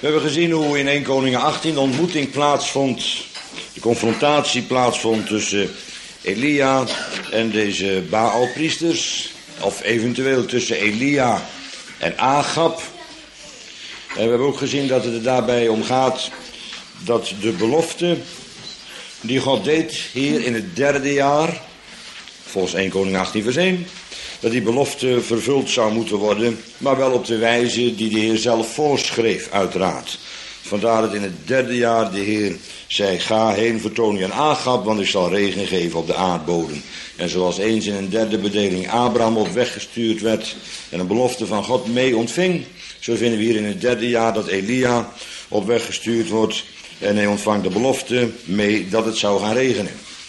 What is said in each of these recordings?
We hebben gezien hoe in 1 Koningen 18 de ontmoeting plaatsvond, de confrontatie plaatsvond tussen Elia en deze Baalpriesters, of eventueel tussen Elia en Agab. En we hebben ook gezien dat het er daarbij om gaat dat de belofte die God deed hier in het 3e jaar, volgens 1 Koningen 18 vers 1, dat die belofte vervuld zou moeten worden, maar wel op de wijze die de Heer zelf voorschreef, uiteraard. Vandaar dat in het 3e jaar de Heer zei, ga heen, vertoon je aan Agab, want ik zal regen geven op de aardbodem. En zoals eens in een 3e bedeling Abraham op weg gestuurd werd en een belofte van God mee ontving, zo vinden we hier in het 3e jaar dat Elia op weg gestuurd wordt en hij ontvangt de belofte mee dat het zou gaan regenen.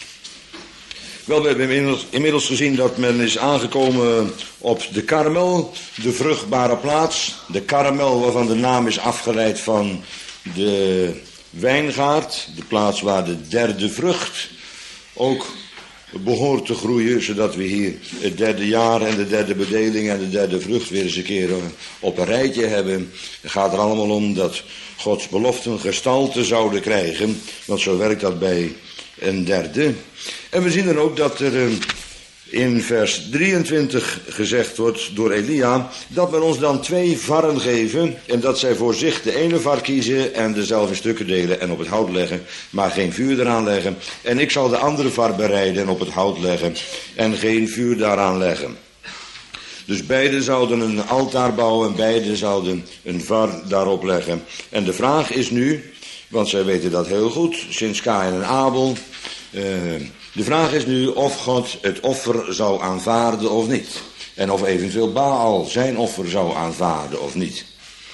Wel, we hebben inmiddels gezien dat men is aangekomen op de Karmel, de vruchtbare plaats. De Karmel, waarvan de naam is afgeleid van de wijngaard, de plaats waar de 3e vrucht ook behoort te groeien, zodat we hier het 3e jaar en de 3e bedeling en de 3e vrucht weer eens een keer op een rijtje hebben. Het gaat er allemaal om dat Gods beloften gestalte zouden krijgen, want zo werkt dat bij een 3e. En we zien dan ook dat er in vers 23 gezegd wordt door Elia, dat men ons dan 2 varren geven en dat zij voor zich de ene var kiezen en dezelfde in stukken delen en op het hout leggen, maar geen vuur eraan leggen. En ik zal de andere var bereiden en op het hout leggen en geen vuur daaraan leggen. Dus beide zouden een altaar bouwen en beide zouden een var daarop leggen. En de vraag is nu, want zij weten dat heel goed, sinds Kaïn en Abel, de vraag is nu of God het offer zou aanvaarden of niet. En of eventueel Baal zijn offer zou aanvaarden of niet.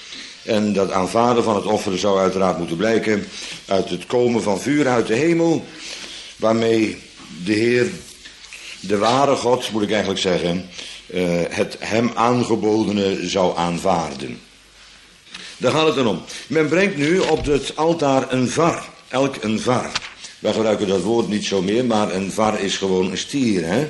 En dat aanvaarden van het offer zou uiteraard moeten blijken uit het komen van vuur uit de hemel, waarmee de Heer, de ware God, moet ik eigenlijk zeggen, het hem aangebodene zou aanvaarden. Daar gaat het dan om. Men brengt nu op het altaar een var, elk een var. Wij gebruiken dat woord niet zo meer, maar een var is gewoon een stier, hè?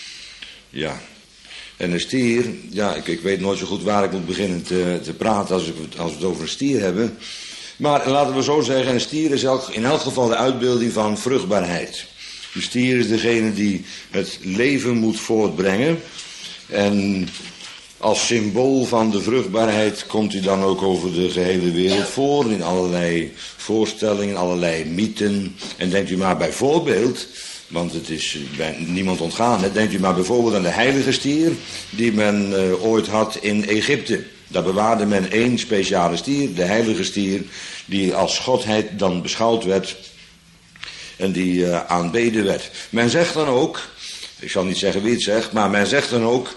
Ja. En een stier, ja, ik weet nooit zo goed waar ik moet beginnen te praten als we het over een stier hebben. Maar laten we zo zeggen, een stier is in elk geval de uitbeelding van vruchtbaarheid. De stier is degene die het leven moet voortbrengen. En als symbool van de vruchtbaarheid komt hij dan ook over de gehele wereld voor, in allerlei voorstellingen, allerlei mythen. En denkt u maar bijvoorbeeld, want het is bij niemand ontgaan, denkt u maar bijvoorbeeld aan de heilige stier die men ooit had in Egypte. Daar bewaarde men 1 speciale stier, de heilige stier, die als godheid dan beschouwd werd en die aanbeden werd. Men zegt dan ook, ik zal niet zeggen wie het zegt, maar men zegt dan ook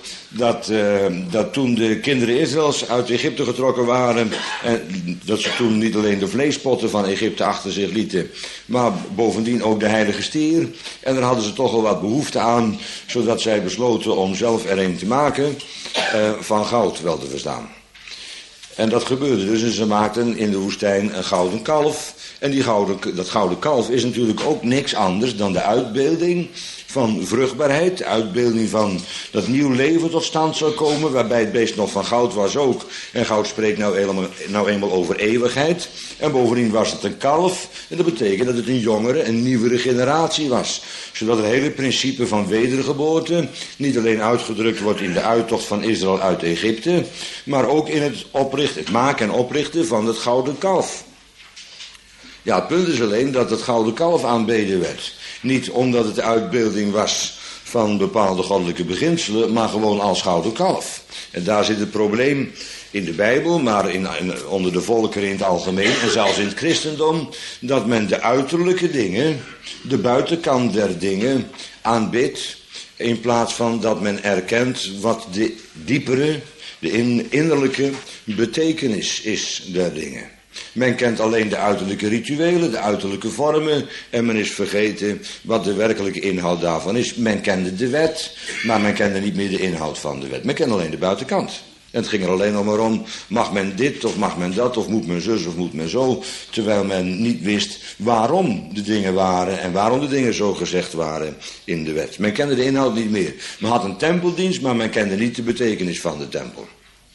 dat toen de kinderen Israëls uit Egypte getrokken waren, dat ze toen niet alleen de vleespotten van Egypte achter zich lieten, maar bovendien ook de heilige stier. En daar hadden ze toch wel wat behoefte aan, zodat zij besloten om zelf er een te maken, van goud wel te verstaan. En dat gebeurde dus en ze maakten in de woestijn een gouden kalf. En dat gouden kalf is natuurlijk ook niks anders dan de uitbeelding van vruchtbaarheid, de uitbeelding van dat nieuw leven tot stand zou komen, waarbij het beest nog van goud was ook. En goud spreekt nou eenmaal over eeuwigheid. En bovendien was het een kalf, en dat betekent dat het een jongere, een nieuwere generatie was. Zodat het hele principe van wedergeboorte niet alleen uitgedrukt wordt in de uittocht van Israël uit Egypte, maar ook in het maken en oprichten van het gouden kalf. Ja, het punt is alleen dat het gouden kalf aanbeden werd. Niet omdat het de uitbeelding was van bepaalde goddelijke beginselen, maar gewoon als gouden kalf. En daar zit het probleem in de Bijbel, maar onder de volkeren in het algemeen en zelfs in het christendom, dat men de uiterlijke dingen, de buitenkant der dingen, aanbidt, in plaats van dat men erkent wat de diepere, de innerlijke betekenis is der dingen. Men kent alleen de uiterlijke rituelen, de uiterlijke vormen en men is vergeten wat de werkelijke inhoud daarvan is. Men kende de wet, maar men kende niet meer de inhoud van de wet. Men kende alleen de buitenkant. En het ging er alleen nog maar om, mag men dit of mag men dat of moet men zus of moet men zo. Terwijl men niet wist waarom de dingen waren en waarom de dingen zo gezegd waren in de wet. Men kende de inhoud niet meer. Men had een tempeldienst, maar men kende niet de betekenis van de tempel.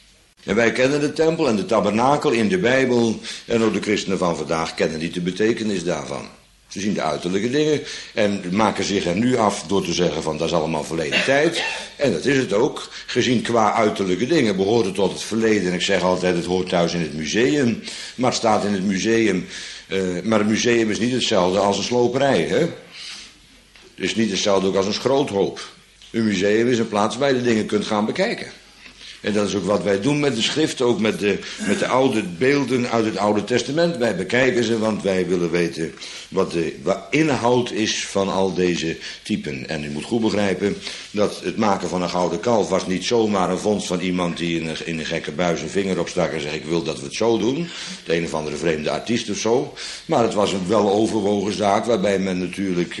En wij kennen de tempel en de tabernakel in de Bijbel. En ook de christenen van vandaag kennen niet de betekenis daarvan. Ze zien de uiterlijke dingen en maken zich er nu af door te zeggen van dat is allemaal verleden tijd. En dat is het ook. Gezien qua uiterlijke dingen behoort het tot het verleden. En ik zeg altijd het hoort thuis in het museum. Maar het staat in het museum. Maar het museum is niet hetzelfde als een sloperij. Hè? Het is niet hetzelfde ook als een schroothoop. Een museum is een plaats waar je de dingen kunt gaan bekijken. En dat is ook wat wij doen met de schrift, ook met de oude beelden uit het Oude Testament. Wij bekijken ze, want wij willen weten wat de inhoud is van al deze typen. En u moet goed begrijpen dat het maken van een gouden kalf was niet zomaar een vondst van iemand die in een gekke buis een vinger opstak en zei ik wil dat we het zo doen. De een of andere vreemde artiest of zo. Maar het was een weloverwogen zaak waarbij men natuurlijk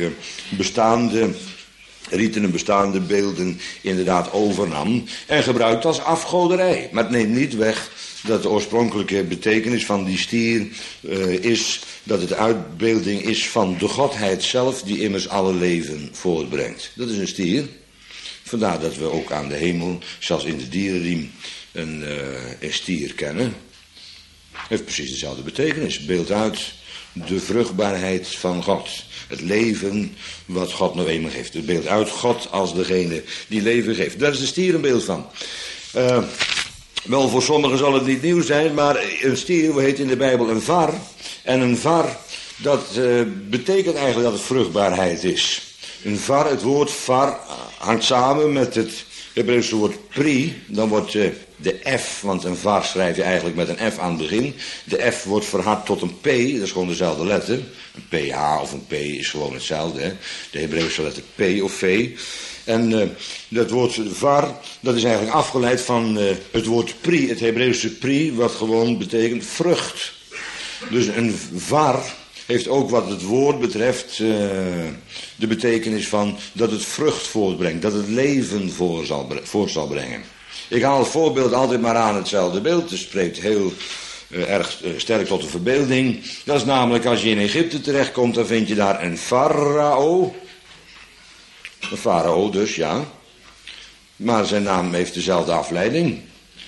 rieten en bestaande beelden inderdaad overnam en gebruikt als afgoderij. Maar het neemt niet weg dat de oorspronkelijke betekenis van die stier is dat het uitbeelding is van de Godheid zelf die immers alle leven voortbrengt. Dat is een stier. Vandaar dat we ook aan de hemel, zelfs in de dierenriem, een stier kennen. Heeft precies dezelfde betekenis. Beeldt uit de vruchtbaarheid van God. Het leven wat God nou eenmaal geeft. Het beeld uit God als degene die leven geeft. Daar is de stier een beeld van. Wel, voor sommigen zal het niet nieuw zijn, maar een stier heet in de Bijbel een var. En een var, dat betekent eigenlijk dat het vruchtbaarheid is. Een var, het woord var, hangt samen met het Hebreeuwse woord pri. Dan wordt de F, want een var schrijf je eigenlijk met een F aan het begin. De F wordt verhard tot een P, dat is gewoon dezelfde letter. Een PH of een P is gewoon hetzelfde. Hè? De Hebreeuwse letter P of V. En dat woord var, dat is eigenlijk afgeleid van het woord pri, het Hebreeuwse pri, wat gewoon betekent vrucht. Dus een var heeft ook wat het woord betreft de betekenis van dat het vrucht voortbrengt, dat het leven voort zal brengen. Ik haal het voorbeeld altijd maar aan hetzelfde beeld, het spreekt heel erg sterk tot de verbeelding. Dat is namelijk als je in Egypte terechtkomt, dan vind je daar een farao. Een farao dus, ja. Maar zijn naam heeft dezelfde afleiding.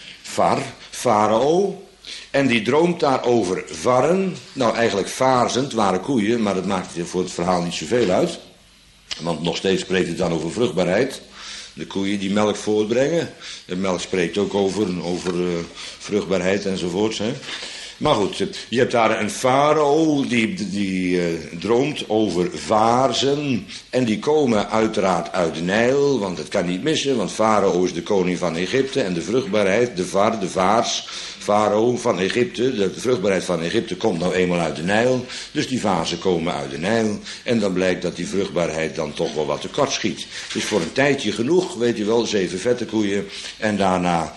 Farao. En die droomt daar over varren. Nou, eigenlijk vaarzend waren koeien, maar dat maakt voor het verhaal niet zoveel uit. Want nog steeds spreekt het dan over vruchtbaarheid. De koeien die melk voortbrengen. De melk spreekt ook over vruchtbaarheid enzovoorts. Hè. Maar goed, je hebt daar een farao die droomt over vaarzen. En die komen uiteraard uit de Nijl, want het kan niet missen. Want farao is de koning van Egypte en de vruchtbaarheid, de vaars, farao van Egypte. De vruchtbaarheid van Egypte komt nou eenmaal uit de Nijl. Dus die vazen komen uit de Nijl. En dan blijkt dat die vruchtbaarheid dan toch wel wat tekort schiet. Dus voor een tijdje genoeg, weet je wel, 7 vette koeien en daarna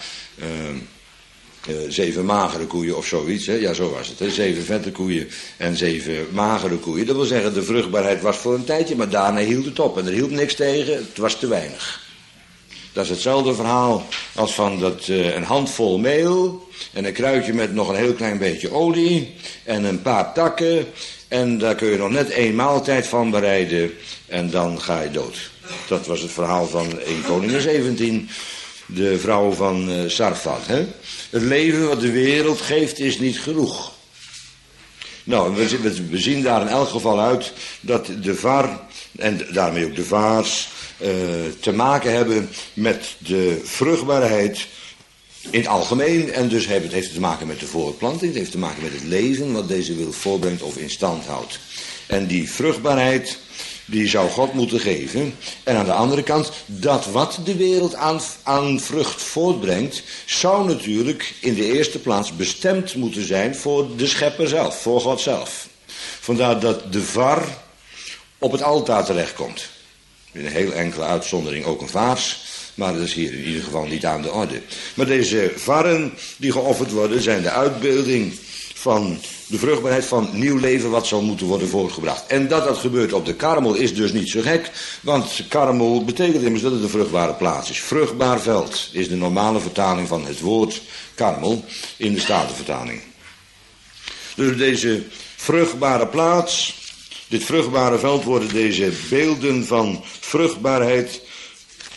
7 magere koeien of zoiets. Hè? Ja, zo was het. Hè? 7 vette koeien en 7 magere koeien. Dat wil zeggen, de vruchtbaarheid was voor een tijdje, maar daarna hield het op. En er hield niks tegen, het was te weinig. Dat is hetzelfde verhaal als van een handvol meel en een kruidje met nog een heel klein beetje olie en een paar takken. En daar kun je nog net 1 maaltijd van bereiden en dan ga je dood. Dat was het verhaal van 1 Koningen 17, de vrouw van Sarfat. Hè? Het leven wat de wereld geeft is niet genoeg. Nou, we zien daar in elk geval uit dat de var en daarmee ook de vaars te maken hebben met de vruchtbaarheid in het algemeen. En dus heeft het te maken met de voortplanting, het heeft te maken met het leven wat deze wereld voortbrengt of in stand houdt. En die vruchtbaarheid, die zou God moeten geven. En aan de andere kant, dat wat de wereld aan vrucht voortbrengt, zou natuurlijk in de eerste plaats bestemd moeten zijn voor de schepper zelf, voor God zelf. Vandaar dat de var op het altaar terechtkomt. In een heel enkele uitzondering ook een vaars, maar dat is hier in ieder geval niet aan de orde. Maar deze varren die geofferd worden, zijn de uitbeelding van de vruchtbaarheid van nieuw leven wat zal moeten worden voortgebracht. En dat gebeurt op de Karmel is dus niet zo gek, want Karmel betekent immers dat het een vruchtbare plaats is. Vruchtbaar veld is de normale vertaling van het woord Karmel in de Statenvertaling. Dus deze vruchtbare plaats, dit vruchtbare veld, worden deze beelden van vruchtbaarheid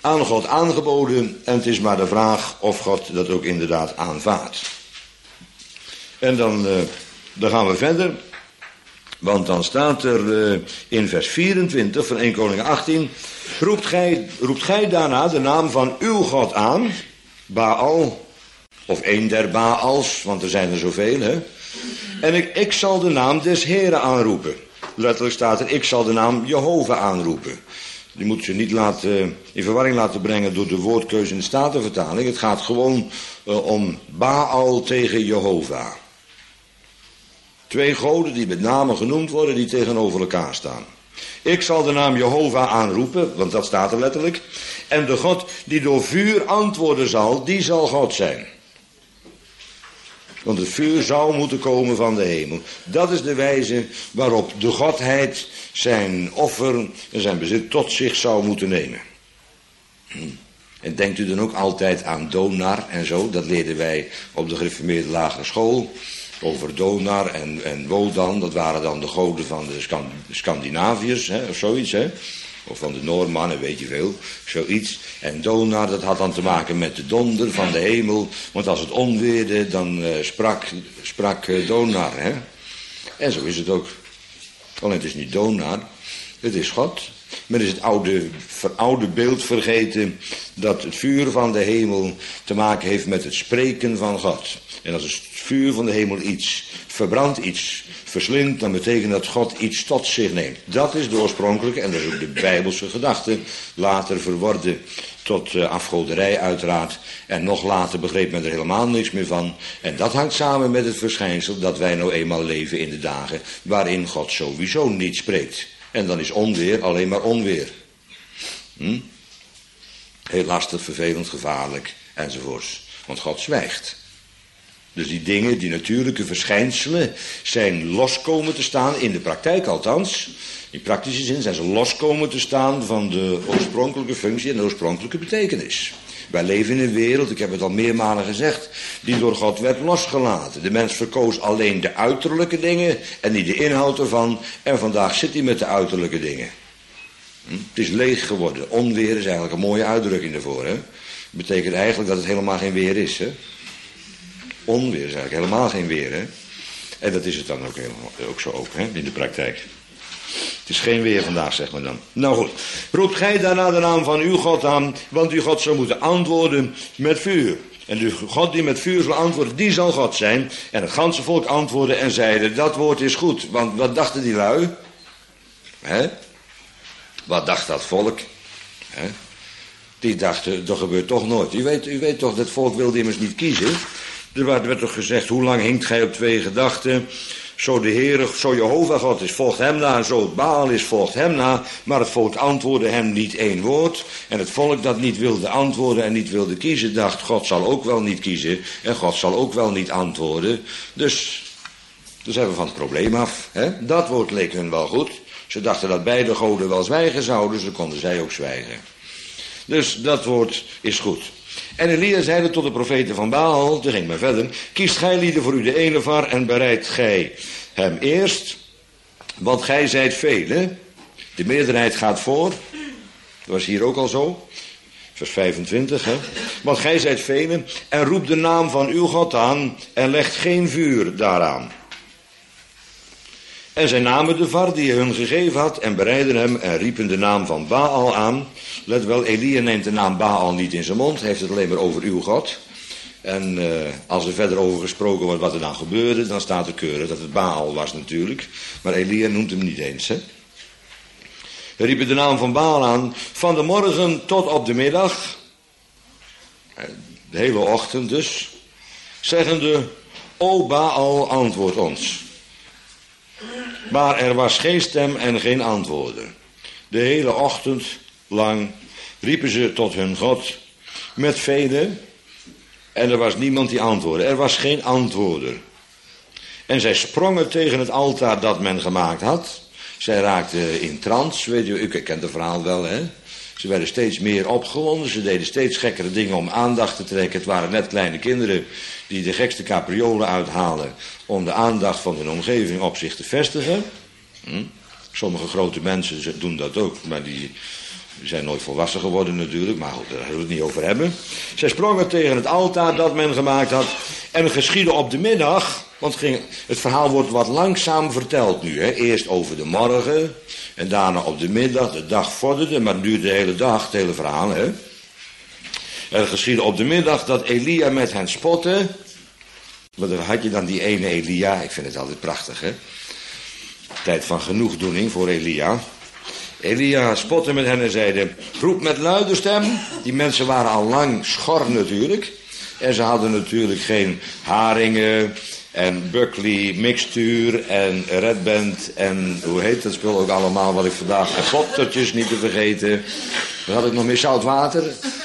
aan God aangeboden en het is maar de vraag of God dat ook inderdaad aanvaardt. En dan gaan we verder, want dan staat er in vers 24 van 1 Koningen 18, roept gij daarna de naam van uw God aan, Baal, of een der Baals, want er zijn er zoveel, hè. En ik zal de naam des Heren aanroepen. Letterlijk staat er, ik zal de naam Jehovah aanroepen. Die moet je niet in verwarring laten brengen door de woordkeuze in de Statenvertaling. Het gaat gewoon om Baal tegen Jehovah. Twee goden die met name genoemd worden, die tegenover elkaar staan. Ik zal de naam Jehovah aanroepen, want dat staat er letterlijk. En de God die door vuur antwoorden zal, die zal God zijn. Want het vuur zou moeten komen van de hemel. Dat is de wijze waarop de Godheid zijn offer en zijn bezit tot zich zou moeten nemen. En denkt u dan ook altijd aan Donar en zo? Dat leerden wij op de gereformeerde lagere school. Over Donar en Wodan, dat waren dan de goden van de Scandinaviërs, hè, of zoiets, hè. Of van de Noormannen, weet je veel, zoiets. En Donar, dat had dan te maken met de donder van de hemel. Want als het onweerde, dan sprak Donar, hè. En zo is het ook. Alleen het is niet Donar, het is God. Men is het veroude beeld vergeten dat het vuur van de hemel te maken heeft met het spreken van God. En als het vuur van de hemel iets verbrandt, iets verslindt, dan betekent dat God iets tot zich neemt. Dat is de oorspronkelijke, en dat is ook de Bijbelse gedachte, later verworden tot afgoderij uiteraard. En nog later begreep men er helemaal niks meer van. En dat hangt samen met het verschijnsel dat wij nou eenmaal leven in de dagen waarin God sowieso niet spreekt. En dan is onweer alleen maar onweer. Heel lastig, vervelend, gevaarlijk, enzovoorts. Want God zwijgt. Dus die dingen, die natuurlijke verschijnselen, zijn los komen te staan, in de praktijk althans. In praktische zin zijn ze los komen te staan van de oorspronkelijke functie en de oorspronkelijke betekenis. Wij leven in een wereld, ik heb het al meermalen gezegd, die door God werd losgelaten. De mens verkoos alleen de uiterlijke dingen en niet de inhoud ervan. En vandaag zit hij met de uiterlijke dingen. Het is leeg geworden. Onweer is eigenlijk een mooie uitdrukking daarvoor. Hè? Dat betekent eigenlijk dat het helemaal geen weer is. Hè? Onweer is eigenlijk helemaal geen weer. Hè? En dat is het dan ook zo ook, hè? In de praktijk. Het is geen weer vandaag, zeg maar dan. Nou goed, roept gij daarna de naam van uw God aan, want uw God zal moeten antwoorden met vuur. En de God die met vuur zal antwoorden, die zal God zijn. En het ganse volk antwoordde en zeiden, dat woord is goed. Want wat dachten die lui? Hè? Wat dacht dat volk? Hè? Die dachten, dat gebeurt toch nooit. U weet toch, dat volk wilde immers niet kiezen. Er werd toch gezegd, hoe lang hinkt gij op twee gedachten? Zo de Heere, zo Jehovah God is, volgt hem na. En zo het Baal is, volgt hem na. Maar het volk antwoordde hem niet één woord. En het volk dat niet wilde antwoorden en niet wilde kiezen, dacht, God zal ook wel niet kiezen. En God zal ook wel niet antwoorden. Dus zijn we van het probleem af. Hè? Dat woord leek hun wel goed. Ze dachten dat beide goden wel zwijgen zouden, dus dan konden zij ook zwijgen. Dus dat woord is goed. En Elia zeide tot de profeten van Baal, toen ging men verder, kiest gij lieden voor u de enevar en bereidt gij hem eerst, want gij zijt velen. De meerderheid gaat voor, dat was hier ook al zo, vers 25, hè. Want gij zijt velen en roept de naam van uw God aan en legt geen vuur daaraan. En zij namen de var die hij hun gegeven had en bereidden hem en riepen de naam van Baal aan. Let wel, Elia neemt de naam Baal niet in zijn mond, heeft het alleen maar over uw God. En als er verder over gesproken wordt wat er dan gebeurde, dan staat er keurig dat het Baal was natuurlijk. Maar Elia noemt hem niet eens, hè. Hij riepen de naam van Baal aan, van de morgen tot op de middag, de hele ochtend dus, zeggende, o Baal, antwoord ons. Maar er was geen stem en geen antwoorden. De hele ochtend lang riepen ze tot hun God met velen en er was niemand die antwoordde. Er was geen antwoorder. En zij sprongen tegen het altaar dat men gemaakt had. Zij raakten in trance, weet u kent het verhaal wel, hè. Ze werden steeds meer opgewonden, ze deden steeds gekkere dingen om aandacht te trekken. Het waren net kleine kinderen die de gekste capriolen uithalen om de aandacht van hun omgeving op zich te vestigen. Sommige grote mensen doen dat ook, maar die Die zijn nooit volwassen geworden natuurlijk, maar goed, daar zullen we het niet over hebben. Zij sprongen tegen het altaar dat men gemaakt had. En geschiedde op de middag, want het verhaal wordt wat langzaam verteld nu. Hè. Eerst over de morgen en daarna op de middag. De dag vorderde, maar het duurde de hele dag, het hele verhaal. Hè. En geschiedde op de middag dat Elia met hen spotte. Maar dan had je dan die ene Elia, ik vind het altijd prachtig, hè. Tijd van genoegdoening voor Elia. Elia spotte met hen en zeide, roep met luide stem. Die mensen waren al lang schor natuurlijk. En ze hadden natuurlijk geen haringen en Buckley mixtuur en Red Band en hoe heet dat spul ook allemaal wat ik vandaag heb. Pottertjes niet te vergeten. Dan had ik nog meer zout water.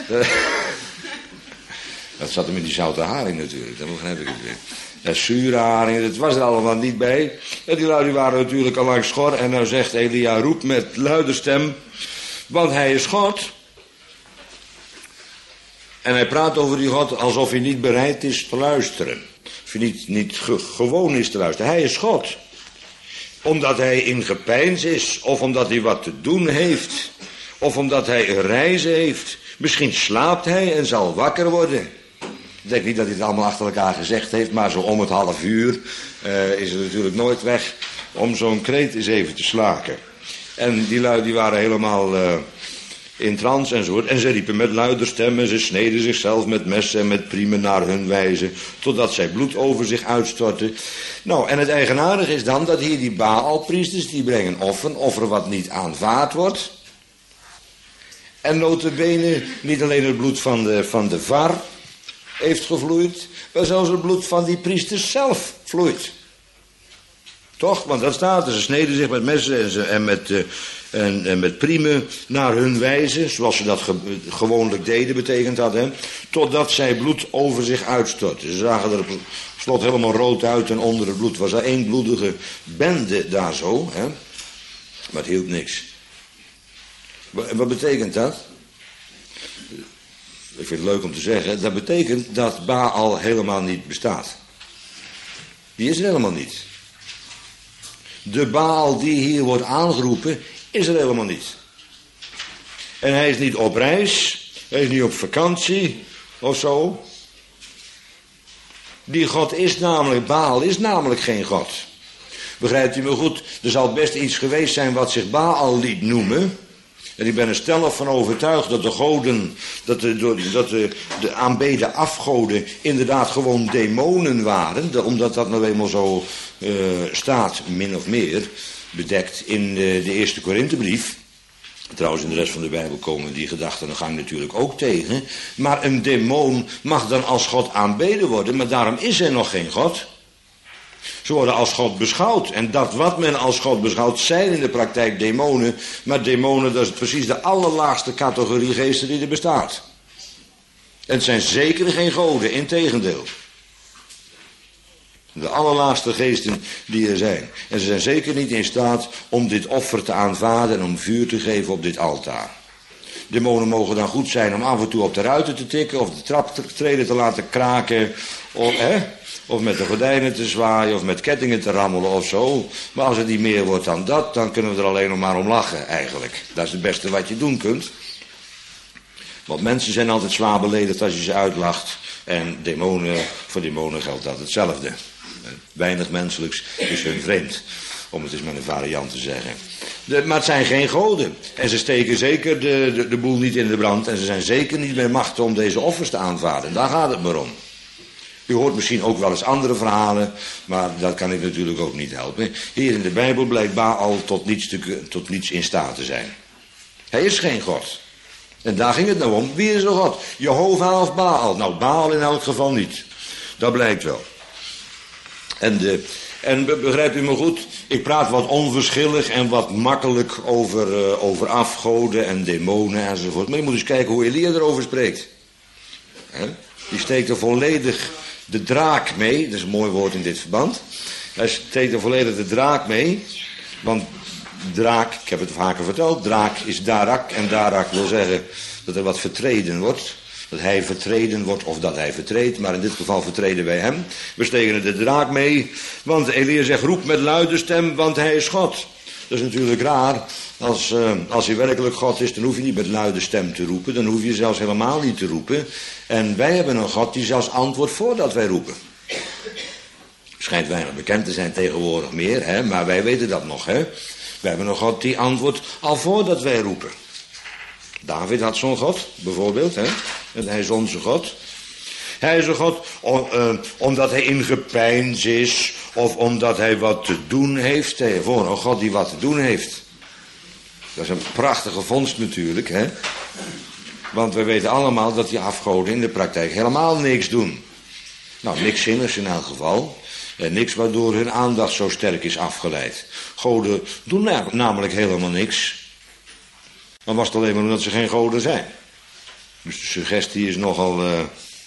Dat zat hem in die zoute haring natuurlijk, dan begrijp ik het weer. En zure haringen, dat was er allemaal niet bij. En die lui die waren natuurlijk al lang schor. En nou zegt Elia, roep met luide stem, want hij is God. En hij praat over die God alsof hij niet bereid is te luisteren. Of hij niet gewoon is te luisteren. Hij is God. Omdat hij in gepeins is. Of omdat hij wat te doen heeft. Of omdat hij een reis heeft. Misschien slaapt hij en zal wakker worden. Ik denk niet dat hij het allemaal achter elkaar gezegd heeft. Maar zo om het 12:30 is het natuurlijk nooit weg om zo'n kreet eens even te slaken. En die lui die waren helemaal in trance enzovoort. En ze riepen met luider stem en ze sneden zichzelf met messen en met priemen naar hun wijze. Totdat zij bloed over zich uitstortten. Nou, en het eigenaardige is dan dat hier die Baalpriesters, die brengen offer wat niet aanvaard wordt. En nota bene niet alleen het bloed van de var heeft gevloeid, maar zelfs het bloed van die priesters zelf vloeit. Toch? Want dat staat er. Ze sneden zich met messen en met priemen naar hun wijze, zoals ze dat gewoonlijk deden, betekent dat, hè? Totdat zij bloed over zich uitstortten. Ze zagen er op slot helemaal rood uit en onder het bloed was er één bloedige bende daar zo, hè? Maar het hielp niks. Wat betekent dat? Ik vind het leuk om te zeggen. Dat betekent dat Baal helemaal niet bestaat. Die is er helemaal niet. De Baal die hier wordt aangeroepen, is er helemaal niet. En hij is niet op reis. Hij is niet op vakantie. Of zo. Die God is namelijk, Baal is namelijk geen God. Begrijpt u me goed? Er zal best iets geweest zijn wat zich Baal liet noemen. En ik ben er stellig van overtuigd dat de goden, dat de aanbeden afgoden inderdaad gewoon demonen waren. Omdat dat nou eenmaal zo staat, min of meer, bedekt in de eerste Korinthebrief. Trouwens, in de rest van de Bijbel komen die gedachtengang natuurlijk ook tegen. Maar een demon mag dan als God aanbeden worden, maar daarom is er nog geen God. Ze worden als God beschouwd. En dat wat men als God beschouwt zijn in de praktijk demonen. Maar demonen, dat is precies de allerlaagste categorie geesten die er bestaat. En het zijn zeker geen goden, integendeel. De allerlaagste geesten die er zijn. En ze zijn zeker niet in staat om dit offer te aanvaarden en om vuur te geven op dit altaar. Demonen mogen dan goed zijn om af en toe op de ruiten te tikken of de traptreden te laten kraken. Of met de gordijnen te zwaaien of met kettingen te rammelen of zo. Maar als het niet meer wordt dan dat, dan kunnen we er alleen nog maar om lachen eigenlijk. Dat is het beste wat je doen kunt. Want mensen zijn altijd zwaar beledigd als je ze uitlacht. En voor demonen geldt dat hetzelfde. Weinig menselijks is hun vreemd. Om het eens met een variant te zeggen. Maar het zijn geen goden. En ze steken zeker de boel niet in de brand. En ze zijn zeker niet bij macht om deze offers te aanvaarden. Daar gaat het maar om. U hoort misschien ook wel eens andere verhalen. Maar dat kan ik natuurlijk ook niet helpen. Hier in de Bijbel blijkt Baal tot niets in staat te zijn. Hij is geen God. En daar ging het nou om. Wie is er God? Jehovah of Baal? Nou, Baal in elk geval niet. Dat blijkt wel. En begrijpt u me goed, ik praat wat onverschillig en wat makkelijk over afgoden en demonen enzovoort. Maar je moet eens kijken hoe Elia erover spreekt. Die steekt er volledig de draak mee, dat is een mooi woord in dit verband. Hij steekt er volledig de draak mee, want draak, ik heb het vaker verteld, draak is darak en darak wil zeggen dat er wat vertreden wordt. Dat hij vertreden wordt of dat hij vertreedt, maar in dit geval vertreden wij hem. We steken er de draak mee, want Elia zegt roep met luide stem, want hij is God. Dat is natuurlijk raar. Als hij werkelijk God is, dan hoef je niet met luide stem te roepen. Dan hoef je zelfs helemaal niet te roepen. En wij hebben een God die zelfs antwoordt voordat wij roepen. Schijnt weinig bekend te zijn tegenwoordig meer, hè? Maar wij weten dat nog, hè? We hebben een God die antwoordt al voordat wij roepen. David had zo'n God, bijvoorbeeld, hè? En hij is onze God. Hij is een God omdat hij in gepeins is, of omdat hij wat te doen heeft. Voor een God die wat te doen heeft. Dat is een prachtige vondst natuurlijk, hè? Want we weten allemaal dat die afgoden in de praktijk helemaal niks doen. Nou, niks zinnigs in elk geval. En niks waardoor hun aandacht zo sterk is afgeleid. Goden doen namelijk helemaal niks. Dan was het alleen maar omdat ze geen goden zijn. Dus de suggestie is nogal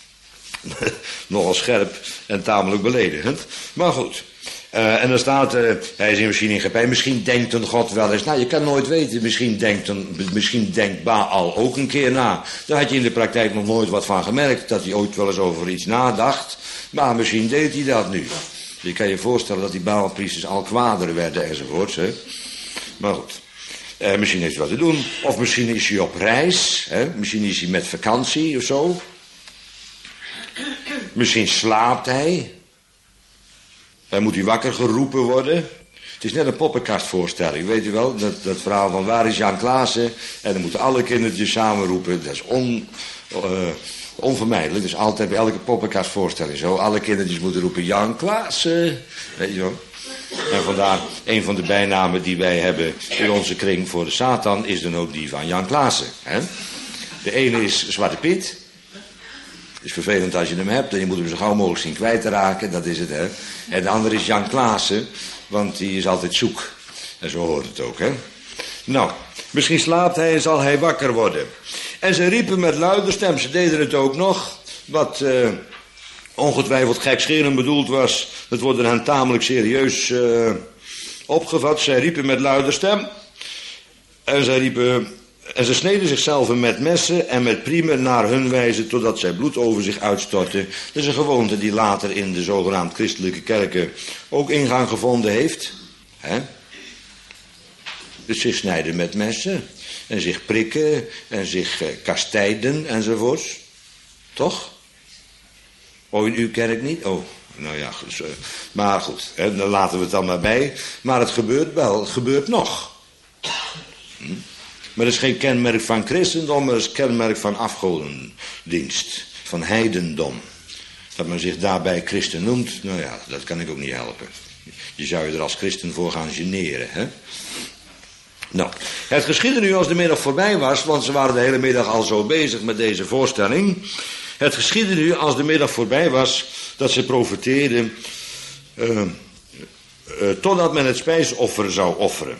scherp en tamelijk beledigend. Maar goed. En dan staat, hij is misschien in gepein. Misschien denkt een God wel eens. Nou, je kan nooit weten. Misschien denkt Baal ook een keer na. Daar had je in de praktijk nog nooit wat van gemerkt. Dat hij ooit wel eens over iets nadacht. Maar misschien deed hij dat nu. Je kan je voorstellen dat die Baalpriesters al kwader werden enzovoorts. Hè? Maar goed. Misschien heeft hij wat te doen. Of misschien is hij op reis. Hè? Misschien is hij met vakantie of zo. Misschien slaapt hij. Dan moet hij wakker geroepen worden. Het is net een poppenkastvoorstelling. Weet u wel, dat verhaal van waar is Jan Klaassen? En dan moeten alle kindertjes samen roepen. Dat is onvermijdelijk. Dat is altijd bij elke poppenkastvoorstelling zo. Alle kindertjes moeten roepen Jan Klaassen. Weet je wel. En vandaar, een van de bijnamen die wij hebben in onze kring voor de Satan is dan ook die van Jan Klaassen. Hè? De ene is Zwarte Piet. Het is vervelend als je hem hebt en je moet hem zo gauw mogelijk zien kwijt te raken, dat is het, hè. En de andere is Jan Klaassen, want die is altijd zoek. En zo hoort het ook, hè. Nou, misschien slaapt hij en zal hij wakker worden. En ze riepen met luide stem, ze deden het ook nog, wat ongetwijfeld gekscherend bedoeld was. Dat wordt door hen tamelijk serieus opgevat. Zij riepen met luide stem en ze sneden zichzelf met messen en met priemen naar hun wijze, totdat zij bloed over zich uitstortten. Dat is een gewoonte die later in de zogenaamd christelijke kerken ook ingang gevonden heeft. Hè? Dus zich snijden met messen en zich prikken en zich kastijden enzovoorts. Toch? Oh, in uw kerk niet? Oh, nou ja, maar goed, hè, dan laten we het dan maar bij. Maar het gebeurt wel, het gebeurt nog. Maar dat is geen kenmerk van christendom, maar dat is kenmerk van afgodendienst, van heidendom. Dat men zich daarbij christen noemt, nou ja, dat kan ik ook niet helpen. Je zou je er als christen voor gaan generen, hè. Nou, het geschiedde nu als de middag voorbij was, want ze waren de hele middag al zo bezig met deze voorstelling. Het geschiedde nu als de middag voorbij was, dat ze profeteerden, totdat men het spijsoffer zou offeren.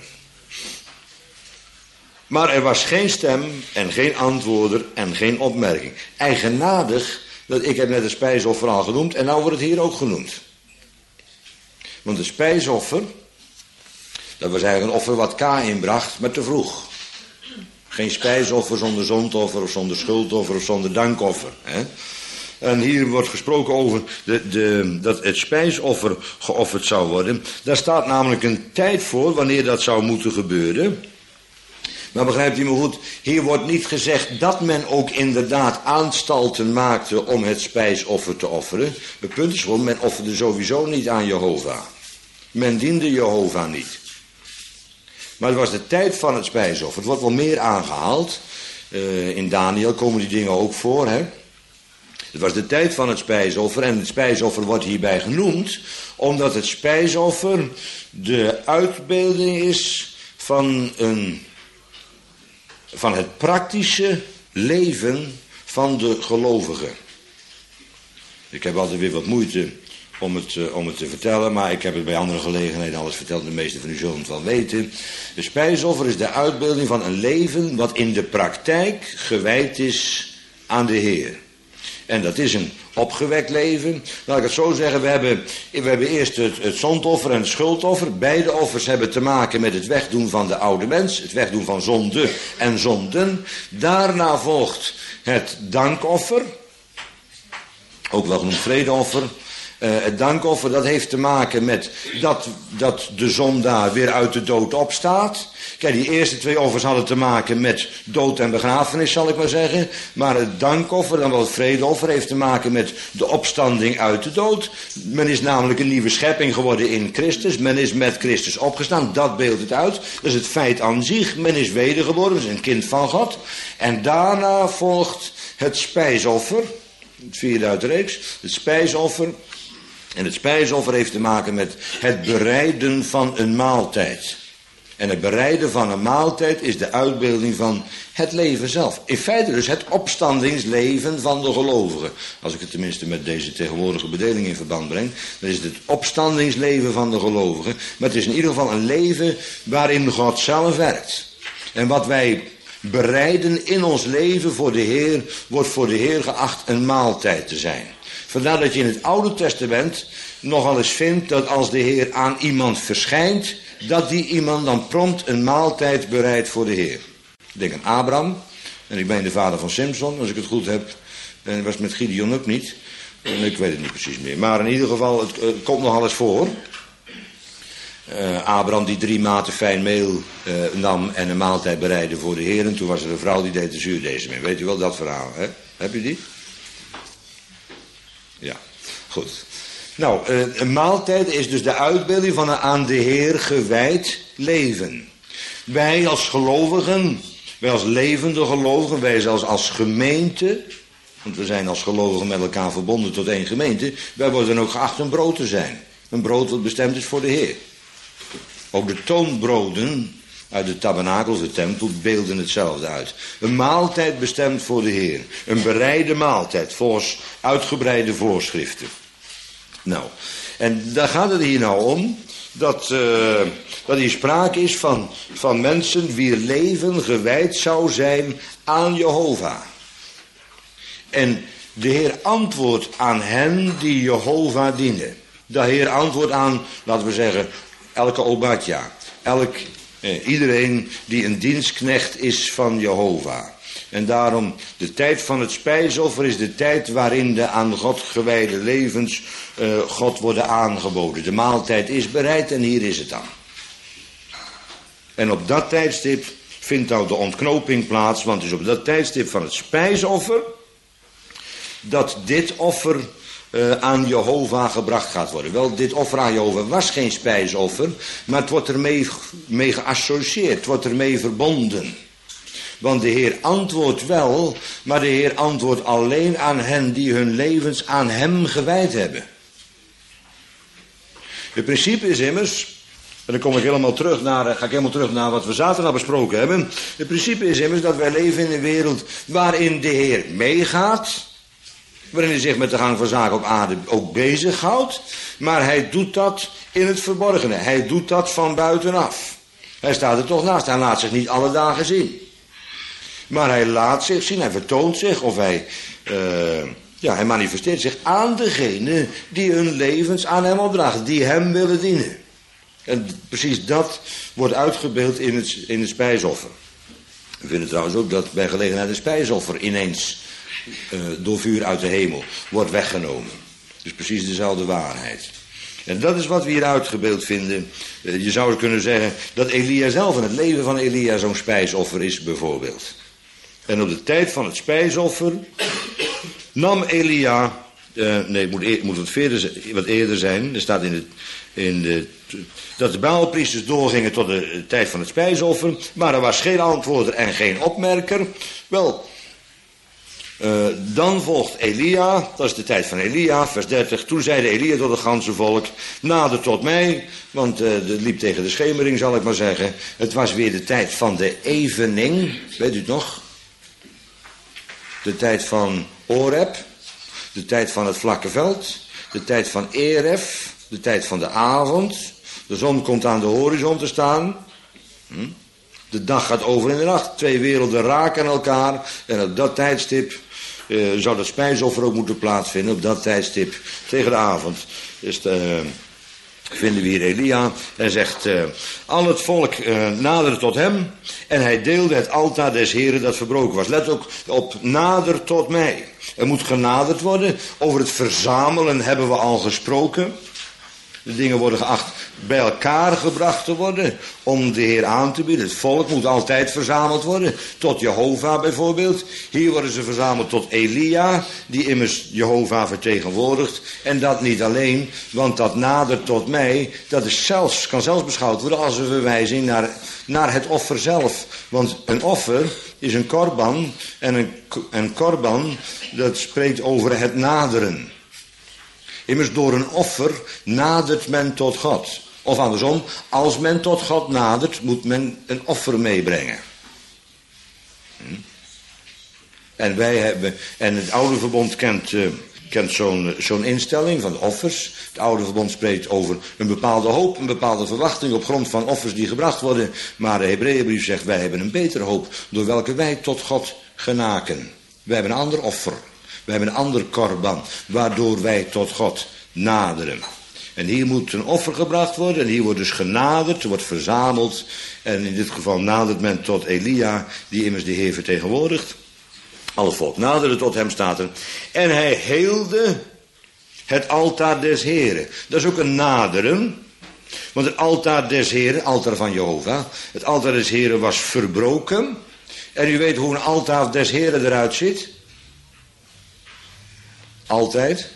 Maar er was geen stem en geen antwoorder en geen opmerking. Eigenaardig, dat ik heb net het spijsoffer al genoemd en nou wordt het hier ook genoemd. Want het spijsoffer, dat was eigenlijk een offer wat K inbracht, maar te vroeg. Geen spijsoffer zonder zondoffer of zonder schuldoffer of zonder dankoffer. Hè? En hier wordt gesproken over dat het spijsoffer geofferd zou worden. Daar staat namelijk een tijd voor wanneer dat zou moeten gebeuren. Maar begrijpt u me goed, hier wordt niet gezegd dat men ook inderdaad aanstalten maakte om het spijsoffer te offeren. Het punt is gewoon, men offerde sowieso niet aan Jehovah. Men diende Jehovah niet. Maar het was de tijd van het spijsoffer. Het wordt wel meer aangehaald. In Daniel komen die dingen ook voor, hè. Het was de tijd van het spijsoffer en het spijsoffer wordt hierbij genoemd, omdat het spijsoffer de uitbeelding is van het praktische leven van de gelovigen. Ik heb altijd weer wat moeite om het te vertellen, maar ik heb het bij andere gelegenheden alles verteld. De meeste van u zullen het wel weten. De spijsoffer is de uitbeelding van een leven wat in de praktijk gewijd is aan de Heer. En dat is een opgewekt leven. Laat ik het zo zeggen, we hebben eerst het zondoffer en het schuldoffer. Beide offers hebben te maken met het wegdoen van de oude mens. Het wegdoen van zonde en zonden. Daarna volgt het dankoffer. Ook wel genoemd vredeoffer. Het dankoffer, dat heeft te maken met dat de zondaar weer uit de dood opstaat. Kijk, die eerste 2 offers hadden te maken met dood en begrafenis, zal ik maar zeggen. Maar het dankoffer, dan wel het vredeoffer, heeft te maken met de opstanding uit de dood. Men is namelijk een nieuwe schepping geworden in Christus. Men is met Christus opgestaan, dat beeldt het uit. Dat is het feit aan zich. Men is wedergeboren, is een kind van God. En daarna volgt het spijsoffer, het 4e uit de reeks, het spijsoffer. En het spijsoffer heeft te maken met het bereiden van een maaltijd. En het bereiden van een maaltijd is de uitbeelding van het leven zelf. In feite dus het opstandingsleven van de gelovigen. Als ik het tenminste met deze tegenwoordige bedeling in verband breng, dan is het het opstandingsleven van de gelovigen. Maar het is in ieder geval een leven waarin God zelf werkt. En wat wij bereiden in ons leven voor de Heer, wordt voor de Heer geacht een maaltijd te zijn. Vandaar dat je in het Oude Testament nogal eens vindt dat als de Heer aan iemand verschijnt, dat die iemand dan prompt een maaltijd bereidt voor de Heer. Ik denk aan Abraham, en ik ben de vader van Simson, als ik het goed heb. En dat was met Gideon ook niet. En ik weet het niet precies meer. Maar in ieder geval, het komt nogal eens voor. Abraham die 3 maten fijn meel nam en een maaltijd bereidde voor de Heer. En toen was er een vrouw die deed de zuurdezen mee. Weet u wel dat verhaal, hè? Heb je die? Ja, goed. Nou, een maaltijd is dus de uitbeelding van een aan de Heer gewijd leven. Wij als gelovigen, wij als levende gelovigen, wij zelfs als gemeente, want we zijn als gelovigen met elkaar verbonden tot één gemeente, wij worden ook geacht een brood te zijn. Een brood dat bestemd is voor de Heer. Ook de toonbroden uit de tabernakel, de tempel, beelden hetzelfde uit. Een maaltijd bestemd voor de Heer. Een bereide maaltijd volgens uitgebreide voorschriften. Nou, en daar gaat het hier nou om, dat hier sprake is van mensen wier leven gewijd zou zijn aan Jehovah. En de Heer antwoordt aan hen die Jehovah dienen. De Heer antwoordt aan, laten we zeggen, elke Obadja. Iedereen die een dienstknecht is van Jehovah. En daarom, de tijd van het spijsoffer is de tijd waarin de aan God gewijde levens God worden aangeboden. De maaltijd is bereid en hier is het dan. En op dat tijdstip vindt nou de ontknoping plaats, want het is op dat tijdstip van het spijsoffer dat dit offer aan Jehovah gebracht gaat worden. Wel, dit offer aan Jehovah was geen spijsoffer, maar het wordt ermee geassocieerd, het wordt ermee verbonden. Want de Heer antwoordt wel, maar de Heer antwoordt alleen aan hen die hun levens aan Hem gewijd hebben. Het principe is immers, en dan ga ik helemaal terug naar wat we zaterdag besproken hebben. Het principe is immers dat wij leven in een wereld waarin de Heer meegaat, waarin hij zich met de gang van zaken op aarde ook bezighoudt, maar hij doet dat in het verborgene. Hij doet dat van buitenaf. Hij staat er toch naast, hij laat zich niet alle dagen zien. Maar hij laat zich zien, hij vertoont zich, of hij manifesteert zich aan degene die hun levens aan hem opdragen, die hem willen dienen. En precies dat wordt uitgebeeld in het spijsoffer. We vinden trouwens ook dat bij gelegenheid een spijsoffer ineens door vuur uit de hemel wordt weggenomen. Dus precies dezelfde waarheid. En dat is wat we hier uitgebeeld vinden. Je zou kunnen zeggen dat Elia zelf in het leven van Elia zo'n spijsoffer is bijvoorbeeld. En op de tijd van het spijsoffer nam Elia, het moet wat eerder zijn. Er staat dat de Baalpriesters doorgingen tot de tijd van het spijsoffer, maar er was geen antwoorder en geen opmerker. Wel, dan volgt Elia, dat is de tijd van Elia, vers 30. Toen zeide Elia tot het ganse volk, nader tot mij, want het liep tegen de schemering, zal ik maar zeggen. Het was weer de tijd van de evening, weet u het nog? De tijd van Oreb, de tijd van het vlakke veld, de tijd van Eref, de tijd van de avond. De zon komt aan de horizon te staan. De dag gaat over in de nacht. 2 werelden raken elkaar. En op dat tijdstip zou dat spijsoffer ook moeten plaatsvinden. Op dat tijdstip tegen de avond. vinden we hier Elia. Hij zegt, al het volk naderde tot hem. En hij deelde het altaar des Heren dat verbroken was. Let ook op, nader tot mij. Er moet genaderd worden. Over het verzamelen hebben we al gesproken. De dingen worden geacht bij elkaar gebracht te worden om de Heer aan te bieden. Het volk moet altijd verzameld worden. Tot Jehovah bijvoorbeeld. Hier worden ze verzameld tot Elia, die immers Jehovah vertegenwoordigt. En dat niet alleen, want dat nader tot mij, dat is kan zelfs beschouwd worden als een verwijzing naar het offer zelf. Want een offer is een korban en een korban, dat spreekt over het naderen. Immers door een offer nadert men tot God. Of andersom, als men tot God nadert, moet men een offer meebrengen. En het oude verbond kent zo'n instelling van offers. Het oude verbond spreekt over een bepaalde hoop, een bepaalde verwachting op grond van offers die gebracht worden. Maar de Hebreeënbrief zegt, wij hebben een betere hoop, door welke wij tot God genaken. Wij hebben een ander offer. We hebben een ander korban, waardoor wij tot God naderen. En hier moet een offer gebracht worden, en hier wordt dus genaderd, wordt verzameld. En in dit geval nadert men tot Elia, die immers de Heer vertegenwoordigt. Al het volk naderde tot hem, staat er. En hij heelde het altaar des Heren. Dat is ook een naderen. Want het altaar des Heren, altaar van Jehovah, het altaar des Heren was verbroken. En u weet hoe een altaar des Heren eruit ziet. Altijd.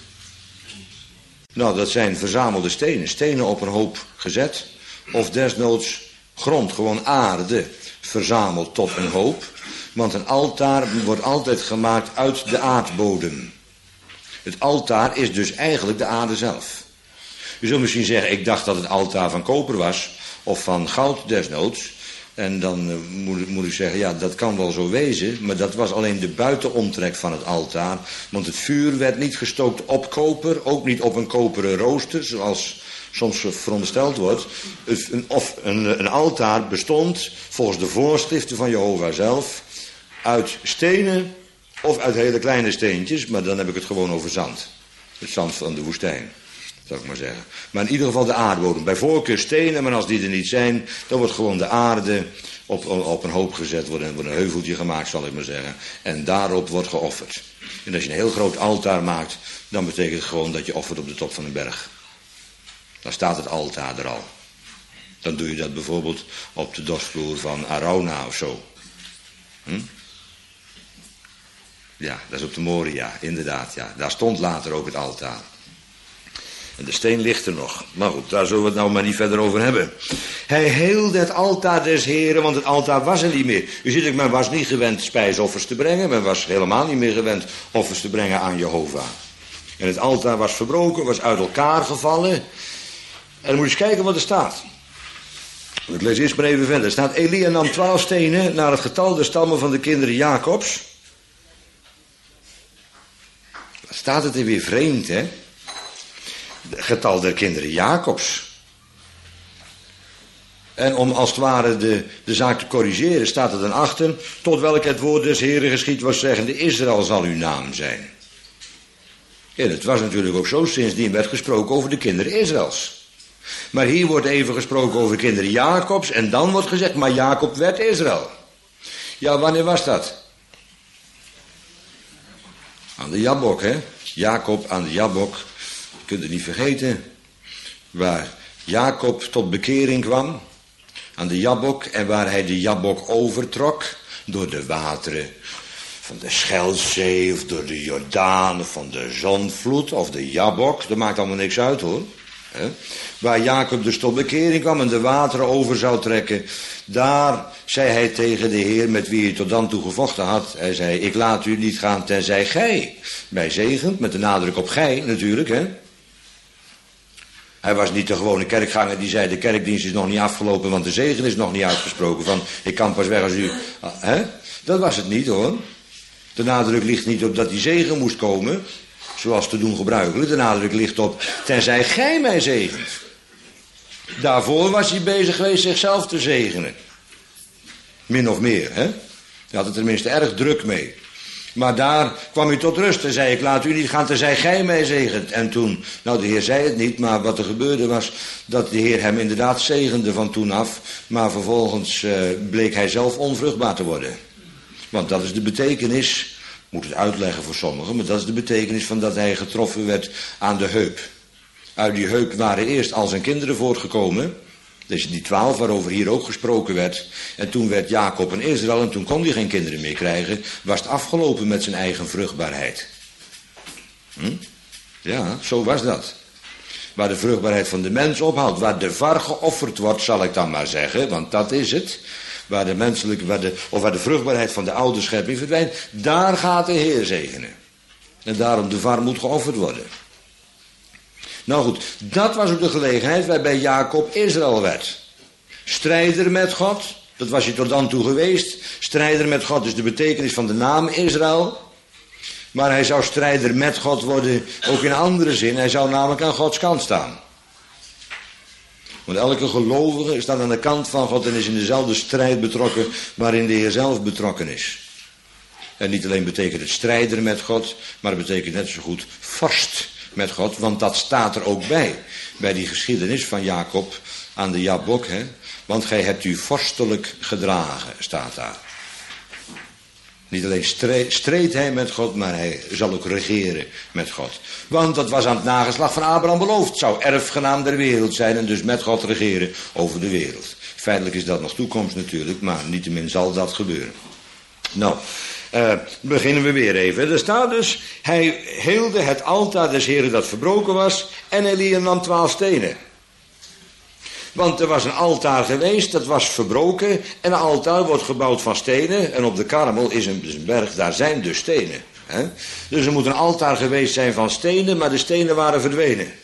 Nou, dat zijn verzamelde stenen. Stenen op een hoop gezet. Of desnoods grond, gewoon aarde, verzameld tot een hoop. Want een altaar wordt altijd gemaakt uit de aardbodem. Het altaar is dus eigenlijk de aarde zelf. U zult misschien zeggen, ik dacht dat het altaar van koper was. Of van goud desnoods. En dan moet ik zeggen, ja, dat kan wel zo wezen. Maar dat was alleen de buitenomtrek van het altaar. Want het vuur werd niet gestookt op koper. Ook niet op een koperen rooster, zoals soms verondersteld wordt. Een altaar bestond, volgens de voorschriften van Jehovah zelf, uit stenen of uit hele kleine steentjes. Maar dan heb ik het gewoon over zand. Het zand van de woestijn, zou ik maar zeggen. Maar in ieder geval de aardbodem. Bij voorkeur stenen, maar als die er niet zijn, dan wordt gewoon de aarde op een hoop gezet. Wordt een heuveltje gemaakt, zal ik maar zeggen. En daarop wordt geofferd. En als je een heel groot altaar maakt, dan betekent het gewoon dat je offert op de top van een berg. Dan staat het altaar er al. Dan doe je dat bijvoorbeeld op de dorsvloer van Arauna of zo. Ja, dat is op de Moria, inderdaad. Ja. Daar stond later ook het altaar. En de steen ligt er nog. Maar goed, daar zullen we het nou maar niet verder over hebben. Hij heelde het altaar des Heren, want het altaar was er niet meer. U ziet, men was niet gewend spijsoffers te brengen. Men was helemaal niet meer gewend offers te brengen aan Jehovah. En het altaar was verbroken, was uit elkaar gevallen. En dan moet je eens kijken wat er staat. Ik lees eerst maar even verder. Er staat, Elia nam 12 stenen naar het getal der stammen van de kinderen Jacobs. Wat staat het er weer vreemd, hè? Het getal der kinderen Jacobs. En om als het ware de zaak te corrigeren, staat er dan achter, tot welk het woord des Heren geschied was, zeggende, Israël zal uw naam zijn. En het was natuurlijk ook zo, sindsdien werd gesproken over de kinderen Israëls. Maar hier wordt even gesproken over de kinderen Jacobs, en dan wordt gezegd, maar Jacob werd Israël. Ja, wanneer was dat? Aan de Jabbok, hè? Jacob aan de Jabbok. Je kunt het niet vergeten. Waar Jacob tot bekering kwam. Aan de Jabbok. En waar hij de Jabbok overtrok. Door de wateren van de Scheldzee. Of door de Jordaan. Of van de Zonvloed. Of de Jabbok. Dat maakt allemaal niks uit, hoor. Waar Jacob dus tot bekering kwam en de wateren over zou trekken. Daar zei hij tegen de Heer met wie hij tot dan toe gevochten had. Hij zei, ik laat u niet gaan tenzij gij mij zegent. Met de nadruk op gij natuurlijk, hè. Hij was niet de gewone kerkganger die zei, de kerkdienst is nog niet afgelopen, want de zegen is nog niet uitgesproken. Van, ik kan pas weg als u... Hè? Dat was het niet, hoor. De nadruk ligt niet op dat die zegen moest komen, zoals te doen gebruikelijk. De nadruk ligt op, tenzij gij mij zegent. Daarvoor was hij bezig geweest zichzelf te zegenen. Min of meer, hè. Hij had er tenminste erg druk mee. Maar daar kwam hij tot rust en zei, ik laat u niet gaan, tenzij gij mij zegent. En toen, nou de Heer zei het niet, maar wat er gebeurde was dat de Heer hem inderdaad zegende van toen af. Maar vervolgens bleek hij zelf onvruchtbaar te worden. Want dat is de betekenis, ik moet het uitleggen voor sommigen, maar dat is de betekenis van dat hij getroffen werd aan de heup. Uit die heup waren eerst al zijn kinderen voortgekomen. Dus die 12 waarover hier ook gesproken werd. En toen werd Jacob een Israël en toen kon hij geen kinderen meer krijgen. Was het afgelopen met zijn eigen vruchtbaarheid. Ja, zo was dat. Waar de vruchtbaarheid van de mens ophoudt. Waar de var geofferd wordt, zal ik dan maar zeggen. Want dat is het. Waar de vruchtbaarheid van de oude schepping verdwijnt. Daar gaat de Heer zegenen. En daarom de var moet geofferd worden. Nou goed, dat was ook de gelegenheid waarbij Jacob Israël werd. Strijder met God, dat was hij tot dan toe geweest. Strijder met God is de betekenis van de naam Israël. Maar hij zou strijder met God worden, ook in andere zin. Hij zou namelijk aan Gods kant staan. Want elke gelovige staat aan de kant van God en is in dezelfde strijd betrokken waarin de Heer zelf betrokken is. En niet alleen betekent het strijder met God, maar het betekent net zo goed vorst met God, want dat staat er ook bij die geschiedenis van Jacob aan de Jabok, hè. Want gij hebt u vorstelijk gedragen, staat daar. Niet alleen streed hij met God, maar hij zal ook regeren met God. Want dat was aan het nageslacht van Abraham beloofd. Het zou erfgenaam der wereld zijn en dus met God regeren over de wereld. Feitelijk is dat nog toekomst natuurlijk, maar niettemin zal dat gebeuren. Nou, beginnen we weer even. Er staat dus, hij heelde het altaar des Heren dat verbroken was en Elia nam 12 stenen. Want er was een altaar geweest, dat was verbroken en een altaar wordt gebouwd van stenen en op de Karmel is een berg, daar zijn dus stenen. Hè? Dus er moet een altaar geweest zijn van stenen, maar de stenen waren verdwenen.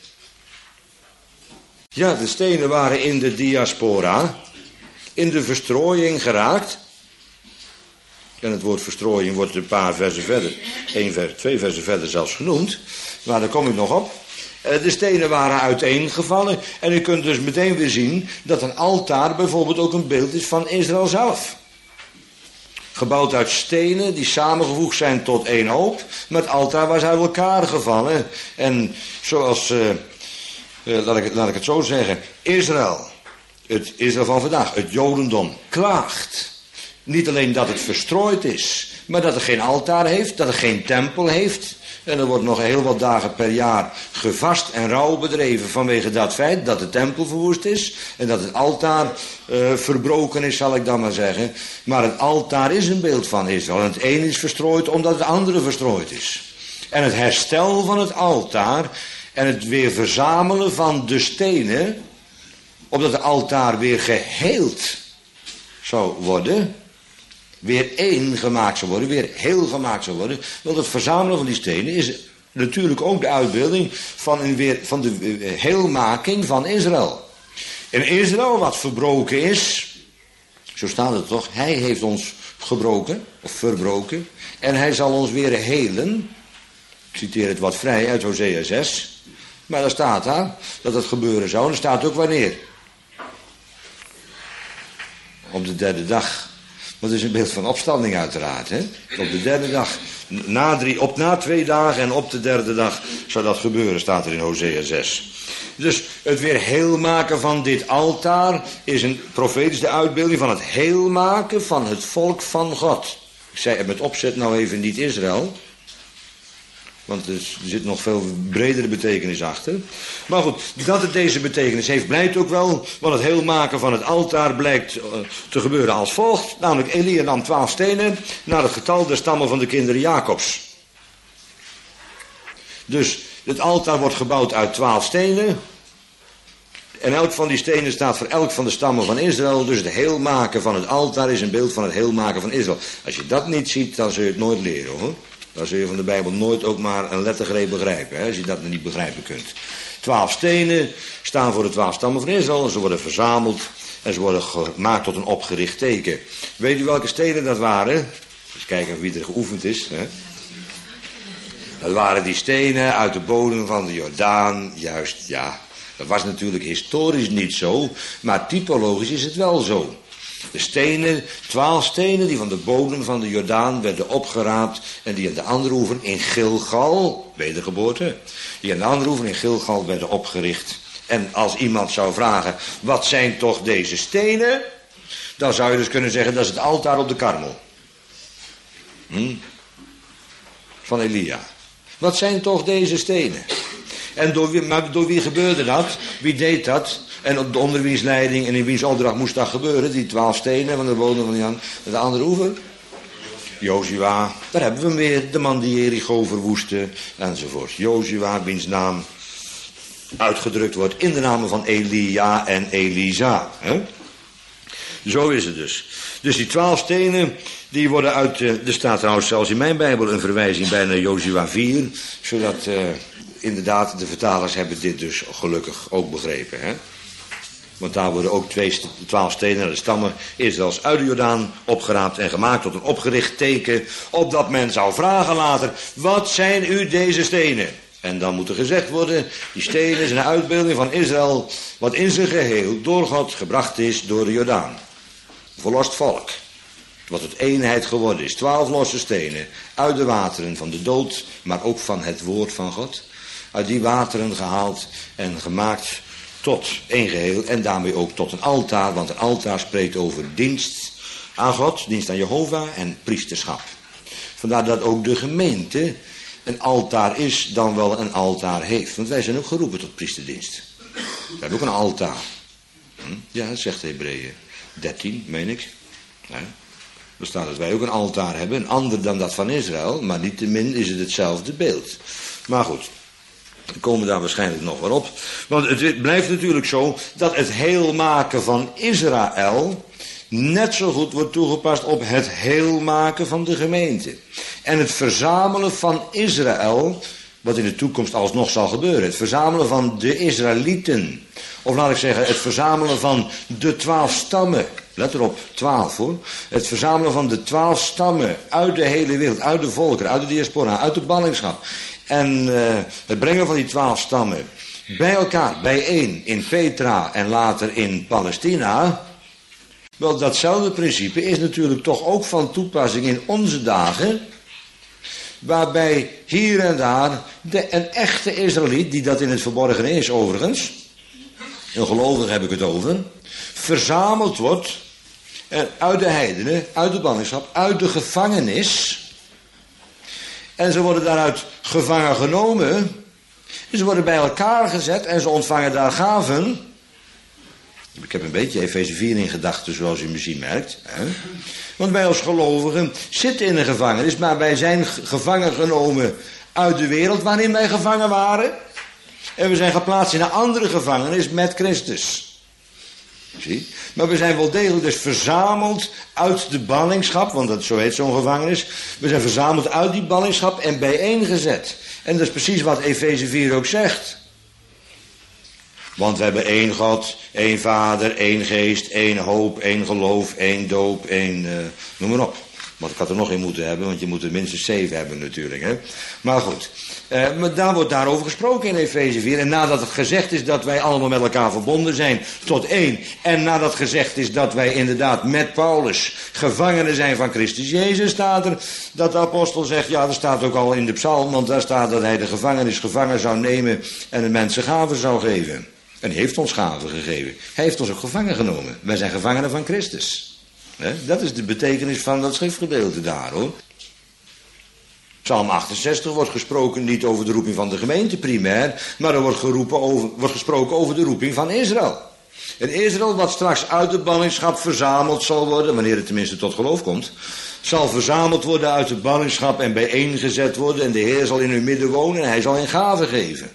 Ja, de stenen waren in de diaspora, in de verstrooiing geraakt. En het woord verstrooiing wordt een paar versen verder, 2 versen verder zelfs genoemd. Maar daar kom ik nog op. De stenen waren uiteengevallen. En u kunt dus meteen weer zien dat een altaar bijvoorbeeld ook een beeld is van Israël zelf. Gebouwd uit stenen die samengevoegd zijn tot één hoop. Maar het altaar was uit elkaar gevallen. En zoals, laat ik het zo zeggen, Israël, het Israël van vandaag, het Jodendom, klaagt. Niet alleen dat het verstrooid is, maar dat het geen altaar heeft, dat het geen tempel heeft. En er wordt nog heel wat dagen per jaar gevast en rouw bedreven vanwege dat feit dat de tempel verwoest is. En dat het altaar verbroken is, zal ik dan maar zeggen. Maar het altaar is een beeld van Israël. En het een is verstrooid omdat het andere verstrooid is. En het herstel van het altaar en het weer verzamelen van de stenen, opdat het altaar weer geheeld zou worden, weer één gemaakt zou worden, weer heel gemaakt zou worden. Want het verzamelen van die stenen is natuurlijk ook de uitbeelding van de heelmaking van Israël. En Israël wat verbroken is, zo staat het toch, hij heeft ons gebroken, of verbroken, en hij zal ons weer helen. Ik citeer het wat vrij uit Hosea 6, maar daar staat daar dat het gebeuren zou, en er staat ook wanneer. Op de 3e dag. Dat is een beeld van opstanding uiteraard. Hè? Op de 3e dag. Na 2 dagen en op de 3e dag zou dat gebeuren, staat er in Hosea 6. Dus het weer heelmaken van dit altaar is een profetische uitbeelding van het heelmaken van het volk van God. Ik zei met opzet nou even niet Israël. Want er zit nog veel bredere betekenis achter. Maar goed, dat het deze betekenis heeft blijkt ook wel. Want het heelmaken van het altaar blijkt te gebeuren als volgt. Namelijk Elia nam 12 stenen naar het getal der stammen van de kinderen Jacobs. Dus het altaar wordt gebouwd uit 12 stenen. En elk van die stenen staat voor elk van de stammen van Israël. Dus het heelmaken van het altaar is een beeld van het heelmaken van Israël. Als je dat niet ziet, dan zul je het nooit leren hoor. Dan zul je van de Bijbel nooit ook maar een lettergreep begrijpen, hè, als je dat niet begrijpen kunt. 12 stenen staan voor de 12 stammen van Israël. En ze worden verzameld en ze worden gemaakt tot een opgericht teken. Weet u welke stenen dat waren? Eens kijken wie er geoefend is. Hè. Dat waren die stenen uit de bodem van de Jordaan. Juist, ja. Dat was natuurlijk historisch niet zo, maar typologisch is het wel zo. De stenen, 12 stenen die van de bodem van de Jordaan werden opgeraapt en die aan de andere oever in Gilgal, wedergeboorte, die aan de andere oever in Gilgal werden opgericht. En als iemand zou vragen, wat zijn toch deze stenen? Dan zou je dus kunnen zeggen, dat is het altaar op de Karmel. Van Elia. Wat zijn toch deze stenen? En door wie gebeurde dat? Wie deed dat? En onder wiens leiding en in wiens opdracht moest dat gebeuren? Die 12 stenen van de bodem van Jan. De andere oever? Jozua. Daar hebben we hem weer. De man die Jericho verwoestte. Enzovoort. Jozua, wiens naam uitgedrukt wordt in de namen van Elia en Elisa. Hè? Zo is het dus. Dus die 12 stenen, die worden uit... er staat trouwens zelfs in mijn Bijbel een verwijzing bij naar Jozua 4. Zodat inderdaad de vertalers hebben dit dus gelukkig ook begrepen. Hè? Want daar worden ook 12 stenen naar de stammen Israëls uit de Jordaan opgeraapt en gemaakt tot een opgericht teken. Opdat men zou vragen later, wat zijn u deze stenen? En dan moet er gezegd worden, die stenen zijn een uitbeelding van Israël, wat in zijn geheel door God gebracht is door de Jordaan. Verlost volk, wat tot eenheid geworden is. 12 losse stenen, uit de wateren van de dood, maar ook van het woord van God. Uit die wateren gehaald en gemaakt tot één geheel en daarmee ook tot een altaar, want een altaar spreekt over dienst aan God, dienst aan Jehovah en priesterschap. Vandaar dat ook de gemeente een altaar is dan wel een altaar heeft. Want wij zijn ook geroepen tot priesterdienst. We hebben ook een altaar. Ja, dat zegt Hebreeën 13, meen ik. Ja. Er staat dat wij ook een altaar hebben, een ander dan dat van Israël, maar niettemin is het hetzelfde beeld. Maar goed, we komen daar waarschijnlijk nog wel op. Want het blijft natuurlijk zo dat het heelmaken van Israël net zo goed wordt toegepast op het heelmaken van de gemeente. En het verzamelen van Israël, wat in de toekomst alsnog zal gebeuren. Het verzamelen van de Israëlieten. Of laat ik zeggen, het verzamelen van de 12 stammen. Let erop, 12 hoor. Het verzamelen van de 12 stammen uit de hele wereld, uit de volkeren, uit de diaspora, uit de ballingschap. En het brengen van die 12 stammen bij elkaar, bijeen in Petra en later in Palestina. Wel, datzelfde principe is natuurlijk toch ook van toepassing in onze dagen. Waarbij hier en daar een echte Israëliet, die dat in het verborgen is overigens, een gelovige heb ik het over, verzameld wordt uit de heidenen, uit de ballingschap, uit de gevangenis. En ze worden daaruit gevangen genomen. Ze worden bij elkaar gezet en ze ontvangen daar gaven. Ik heb een beetje Efeze 4 in gedachten, zoals u misschien merkt. Hè? Want wij als gelovigen zitten in een gevangenis, maar wij zijn gevangen genomen uit de wereld waarin wij gevangen waren. En we zijn geplaatst in een andere gevangenis met Christus. Zie? Maar we zijn wel degelijk dus verzameld uit de ballingschap, want dat, zo heet zo'n gevangenis. We zijn verzameld uit die ballingschap en bijeengezet. En dat is precies wat Efeze 4 ook zegt. Want we hebben één God, één Vader, één Geest, één hoop, één geloof, één doop, één... noem maar op. Want ik had er nog in moeten hebben, want je moet er minstens 7 hebben natuurlijk. Hè? Maar goed, maar daar wordt daarover gesproken in Efeze 4. En nadat het gezegd is dat wij allemaal met elkaar verbonden zijn tot één. En nadat gezegd is dat wij inderdaad met Paulus gevangenen zijn van Christus Jezus, staat er dat de apostel zegt, ja, dat staat ook al in de psalm, want daar staat dat hij de gevangenis gevangen zou nemen en de mensen gaven zou geven. En hij heeft ons gaven gegeven. Hij heeft ons ook gevangen genomen. Wij zijn gevangenen van Christus. Dat is de betekenis van dat schriftgedeelte daar, hoor. Psalm 68 wordt gesproken niet over de roeping van de gemeente primair, maar er wordt gesproken over de roeping van Israël. En Israël, wat straks uit de ballingschap verzameld zal worden, wanneer het tenminste tot geloof komt, zal verzameld worden uit de ballingschap en bijeengezet worden en de Heer zal in hun midden wonen en hij zal hen gaven geven.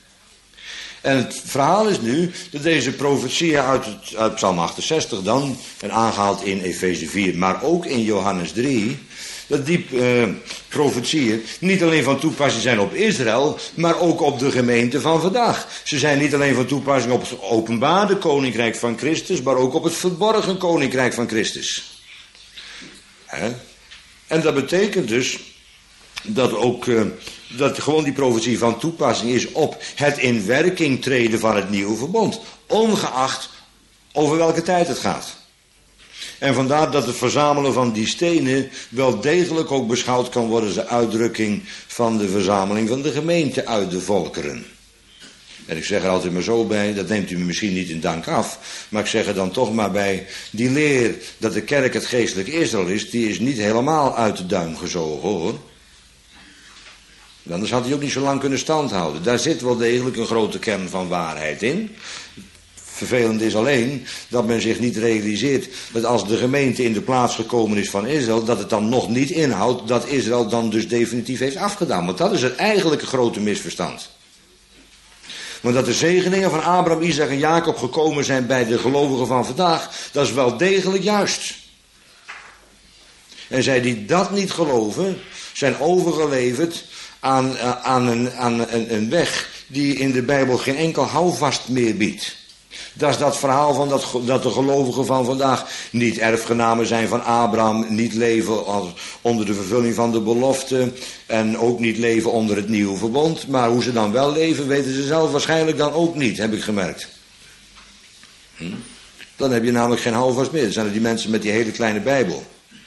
En het verhaal is nu dat deze profetieën uit Psalm 68 dan, en aangehaald in Efeze 4, maar ook in Johannes 3, dat die profetieën niet alleen van toepassing zijn op Israël, maar ook op de gemeente van vandaag. Ze zijn niet alleen van toepassing op het openbare koninkrijk van Christus, maar ook op het verborgen koninkrijk van Christus. En dat betekent dus dat ook dat gewoon die profetie van toepassing is op het in werking treden van het nieuwe verbond. Ongeacht over welke tijd het gaat. En vandaar dat het verzamelen van die stenen wel degelijk ook beschouwd kan worden als de uitdrukking van de verzameling van de gemeente uit de volkeren. En ik zeg er altijd maar zo bij, dat neemt u me misschien niet in dank af, maar ik zeg er dan toch maar bij, die leer dat de kerk het geestelijk Israël is, die is niet helemaal uit de duim gezogen, hoor. Anders had hij ook niet zo lang kunnen standhouden. Daar zit wel degelijk een grote kern van waarheid in. Vervelend is alleen dat men zich niet realiseert dat als de gemeente in de plaats gekomen is van Israël, dat het dan nog niet inhoudt dat Israël dan dus definitief heeft afgedaan. Want dat is het eigenlijke grote misverstand. Want dat de zegeningen van Abraham, Isaac en Jacob gekomen zijn bij de gelovigen van vandaag, dat is wel degelijk juist. En zij die dat niet geloven, zijn overgeleverd aan een weg die in de Bijbel geen enkel houvast meer biedt. Dat is dat verhaal van dat de gelovigen van vandaag niet erfgenamen zijn van Abraham, niet leven onder de vervulling van de belofte en ook niet leven onder het nieuwe verbond. Maar hoe ze dan wel leven, weten ze zelf waarschijnlijk dan ook niet, heb ik gemerkt. Dan heb je namelijk geen houvast meer. Dan zijn er die mensen met die hele kleine Bijbel.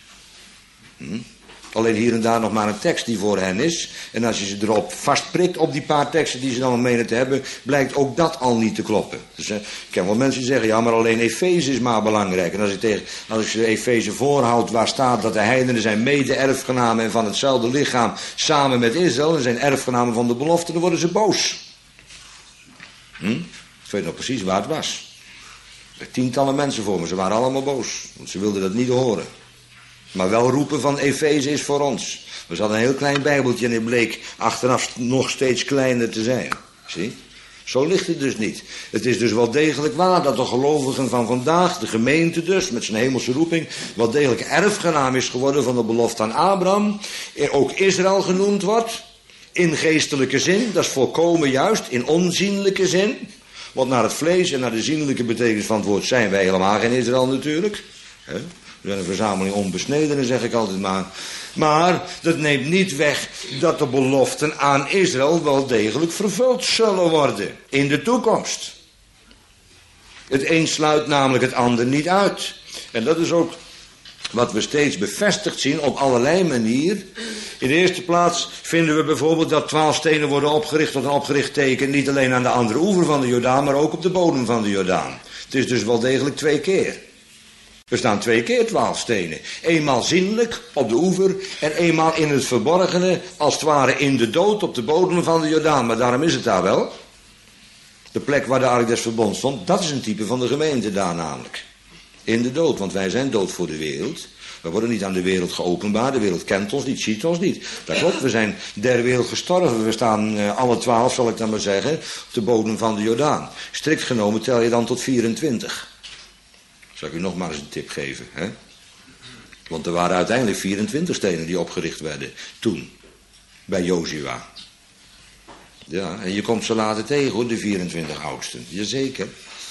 Alleen hier en daar nog maar een tekst die voor hen is. En als je ze erop vastprikt op die paar teksten die ze dan menen te hebben, blijkt ook dat al niet te kloppen. Dus ik ken wel mensen die zeggen, ja, maar alleen Efeze is maar belangrijk. En als ik ze Efeze voorhoud waar staat dat de heidenen zijn mede-erfgenamen en van hetzelfde lichaam samen met Israël en zijn erfgenamen van de belofte, dan worden ze boos. Ik weet nog precies waar het was. Er tientallen mensen voor me, ze waren allemaal boos. Want ze wilden dat niet horen. Maar wel roepen van Efeze is voor ons. We hadden een heel klein bijbeltje en het bleek achteraf nog steeds kleiner te zijn. Zie? Zo ligt het dus niet. Het is dus wel degelijk waar dat de gelovigen van vandaag, de gemeente dus, met zijn hemelse roeping, wel degelijk erfgenaam is geworden van de belofte aan Abraham. Ook Israël genoemd wordt. In geestelijke zin, dat is volkomen juist. In onzienlijke zin. Want naar het vlees en naar de zienlijke betekenis van het woord zijn wij helemaal geen Israël natuurlijk. We zijn een verzameling onbesnedenen, zeg ik altijd maar. Maar dat neemt niet weg dat de beloften aan Israël wel degelijk vervuld zullen worden. In de toekomst. Het een sluit namelijk het ander niet uit. En dat is ook wat we steeds bevestigd zien op allerlei manieren. In de eerste plaats vinden we bijvoorbeeld dat 12 stenen worden opgericht tot een opgericht teken. Niet alleen aan de andere oever van de Jordaan, maar ook op de bodem van de Jordaan. Het is dus wel degelijk 2 keer. Er staan 2 keer 12 stenen. Eenmaal zienlijk op de oever en eenmaal in het verborgene, als het ware in de dood op de bodem van de Jordaan. Maar daarom is het daar wel. De plek waar de ark des verbonds stond, dat is een type van de gemeente daar namelijk. In de dood, want wij zijn dood voor de wereld. We worden niet aan de wereld geopenbaard, de wereld kent ons niet, ziet ons niet. Dat klopt, we zijn der wereld gestorven. We staan alle 12, zal ik dan maar zeggen, op de bodem van de Jordaan. Strikt genomen tel je dan tot 24. Zal ik u nog maar eens een tip geven, hè? Want er waren uiteindelijk 24 stenen die opgericht werden toen, bij Jozua. Ja, en je komt ze later tegen, hoor, de 24 oudsten. Jazeker.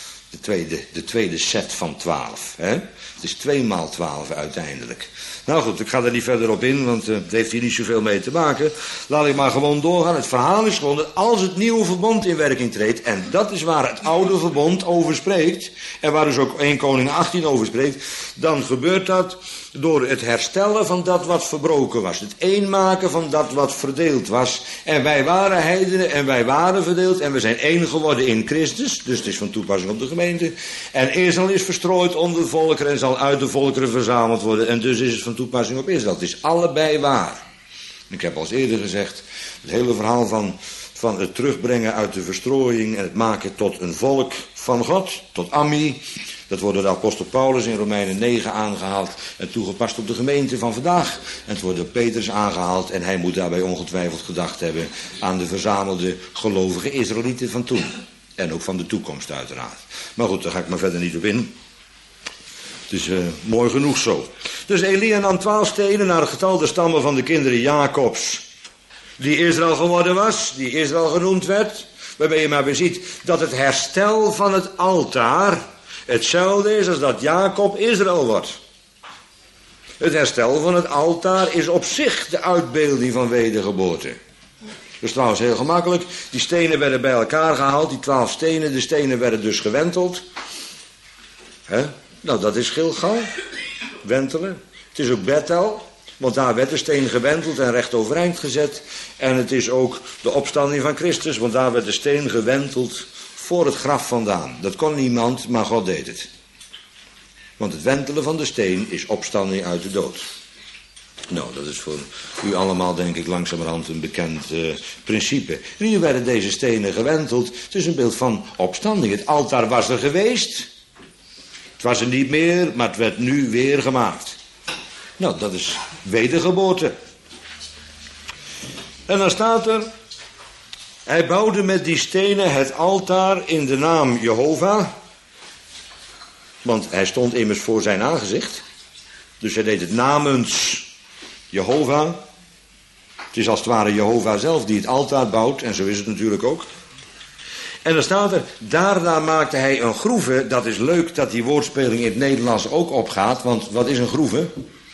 De tweede set van 12, hè? Het is 2 maal 12 uiteindelijk. Nou goed, ik ga er niet verder op in, want het heeft hier niet zoveel mee te maken. Laat ik maar gewoon doorgaan. Het verhaal is gewoon dat als het nieuwe verbond in werking treedt, en dat is waar het oude verbond over spreekt, en waar dus ook 1 Koningen 18 over spreekt, dan gebeurt dat door het herstellen van dat wat verbroken was. Het eenmaken van dat wat verdeeld was. En wij waren heidenen en wij waren verdeeld en we zijn één geworden in Christus. Dus het is van toepassing op de gemeente. En Israël is verstrooid onder de volkeren en zal uit de volkeren verzameld worden. En dus is het van toepassing op Israël. Het is allebei waar. Ik heb al eens eerder gezegd, het hele verhaal van het terugbrengen uit de verstrooiing en het maken tot een volk van God, tot Ammi. Dat wordt door de apostel Paulus in Romeinen 9 aangehaald en toegepast op de gemeente van vandaag. En het wordt door Petrus aangehaald en hij moet daarbij ongetwijfeld gedacht hebben aan de verzamelde gelovige Israëlieten van toen. En ook van de toekomst uiteraard. Maar goed, daar ga ik maar verder niet op in. Het is mooi genoeg zo. Dus Elia nam 12 stenen naar het getal der stammen van de kinderen Jacobs, die Israël geworden was, die Israël genoemd werd. Waarbij je maar weer ziet dat het herstel van het altaar hetzelfde is als dat Jacob Israël wordt. Het herstel van het altaar is op zich de uitbeelding van wedergeboorte. Dus trouwens heel gemakkelijk. Die stenen werden bij elkaar gehaald, die 12 stenen. De stenen werden dus gewenteld. Nou, dat is Gilgal. wentelen. Het is ook Bethel, want daar werd de steen gewenteld en recht overeind gezet. En het is ook de opstanding van Christus, want daar werd de steen gewenteld voor het graf vandaan. Dat kon niemand, maar God deed het. Want het wentelen van de steen is opstanding uit de dood. Nou, dat is voor u allemaal, denk ik, langzamerhand een bekend principe. En hier werden deze stenen gewenteld. Het is een beeld van opstanding. Het altaar was er geweest. Het was er niet meer, maar het werd nu weer gemaakt. Nou, dat is wedergeboorte. En dan staat er: hij bouwde met die stenen het altaar in de naam Jehovah. Want hij stond immers voor zijn aangezicht. Dus hij deed het namens Jehovah. Het is als het ware Jehovah zelf die het altaar bouwt. En zo is het natuurlijk ook. En dan staat er: daarna maakte hij een groeve. Dat is leuk dat die woordspeling in het Nederlands ook opgaat. Want wat is een groeve?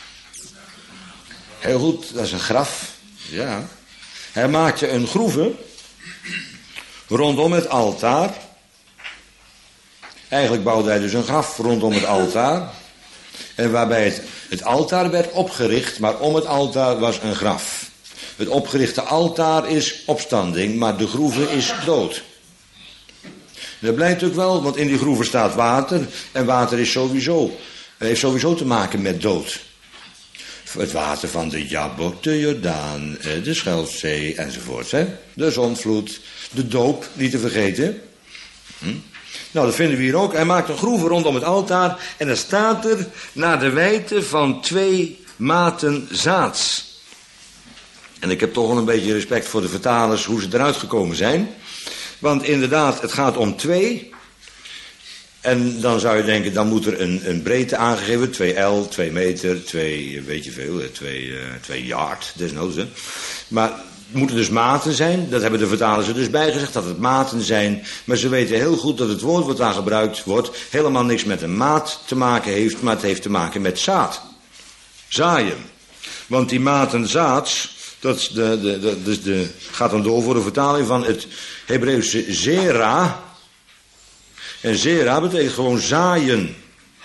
Heel goed, dat is een graf. Ja. Hij maakte een groeve rondom het altaar. Eigenlijk bouwde hij dus een graf rondom het altaar. En waarbij het altaar werd opgericht, maar om het altaar was een graf. Het opgerichte altaar is opstanding, maar de groeve is dood. Dat blijkt ook wel, want in die groeve staat water. En water is heeft sowieso te maken met dood. Het water van de Jabbok, de Jordaan, de Schelfzee enzovoort. Hè? De zondvloed, de doop, niet te vergeten. Nou, dat vinden we hier ook. Hij maakt een groeve rondom het altaar. En dan staat er: naar de wijdte van 2 maten zaads. En ik heb toch wel een beetje respect voor de vertalers, hoe ze eruit gekomen zijn. Want inderdaad, het gaat om 2. En dan zou je denken, dan moet er een breedte aangegeven. 2L, 2 meter, 2, weet je veel, 2 yard, desnoods. Hè. Maar het moeten dus maten zijn. Dat hebben de vertalers er dus bij gezegd, dat het maten zijn. Maar ze weten heel goed dat het woord wat daar gebruikt wordt helemaal niks met een maat te maken heeft, maar het heeft te maken met zaad. Zaaien. Want die maten zaads, dat is gaat dan door voor de vertaling van het Hebreeuwse zera. En zera betekent gewoon zaaien.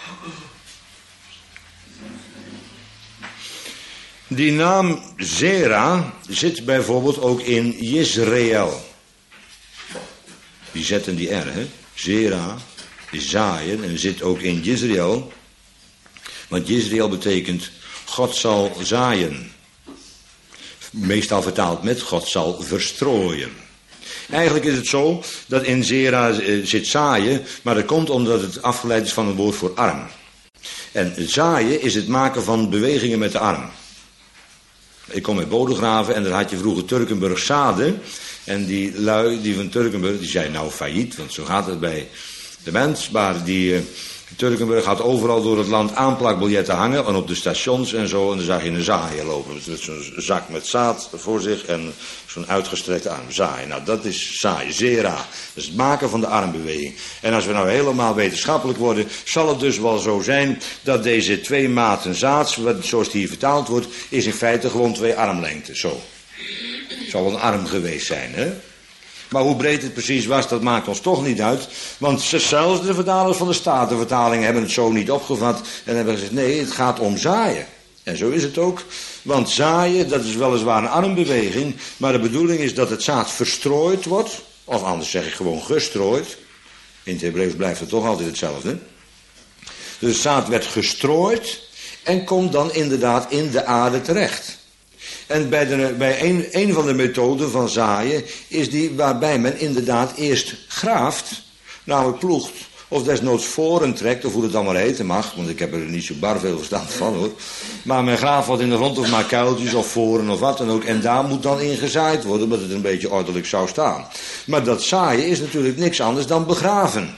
Die naam Zera zit bijvoorbeeld ook in Jezreel. Die zetten die R, hè. Zera is zaaien en zit ook in Jezreel. Want Jezreel betekent God zal zaaien. Meestal vertaald met God zal verstrooien. Eigenlijk is het zo dat in Zera zit zaaien, maar dat komt omdat het afgeleid is van het woord voor arm. En het zaaien is het maken van bewegingen met de arm. Ik kom uit Bodegraven en daar had je vroeger Turkenburg Sade. En die lui, die van Turkenburg, die zijn nou failliet, want zo gaat het bij de mens. Maar die Turkenburg had overal door het land aanplakbiljetten hangen en op de stations en zo. En dan zag je een zaaier lopen met zo'n zak met zaad voor zich en zo'n uitgestrekte arm. Zaaien, nou dat is zaaien, zera. Dat is het maken van de armbeweging. En als we nou helemaal wetenschappelijk worden, zal het dus wel zo zijn dat deze 2 maten zaad, zoals die hier vertaald wordt, is in feite gewoon 2 armlengten. Zo. Het zal wel een arm geweest zijn, hè? Maar hoe breed het precies was, dat maakt ons toch niet uit. Want zelfs de vertalers van de Statenvertaling hebben het zo niet opgevat. En hebben gezegd, nee, het gaat om zaaien. En zo is het ook. Want zaaien, dat is weliswaar een armbeweging. Maar de bedoeling is dat het zaad verstrooid wordt. Of anders zeg ik gewoon gestrooid. In het Hebreeuws blijft het toch altijd hetzelfde. Dus het zaad werd gestrooid. En komt dan inderdaad in de aarde terecht. En bij een van de methoden van zaaien is die waarbij men inderdaad eerst graaft, namelijk ploegt, of desnoods voren trekt, of hoe het dan maar heten mag, want ik heb er niet zo bar veel verstand van hoor. Maar men graaft wat in de grond, of maar kuiltjes, of voren, of wat dan ook, en daar moet dan in gezaaid worden, omdat het een beetje ordelijk zou staan. Maar dat zaaien is natuurlijk niks anders dan begraven.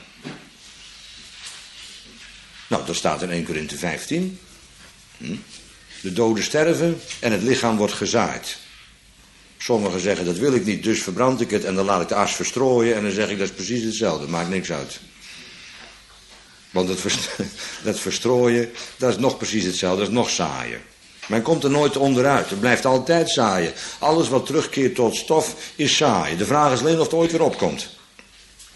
Nou, dat staat in 1 Korinthe 15. De doden sterven en het lichaam wordt gezaaid. Sommigen zeggen, dat wil ik niet, dus verbrand ik het en dan laat ik de as verstrooien. En dan zeg ik, dat is precies hetzelfde, maakt niks uit. Want dat verstrooien, dat is nog precies hetzelfde, dat is nog zaaien. Men komt er nooit onderuit, het blijft altijd zaaien. Alles wat terugkeert tot stof is zaaien. De vraag is alleen of het ooit weer opkomt.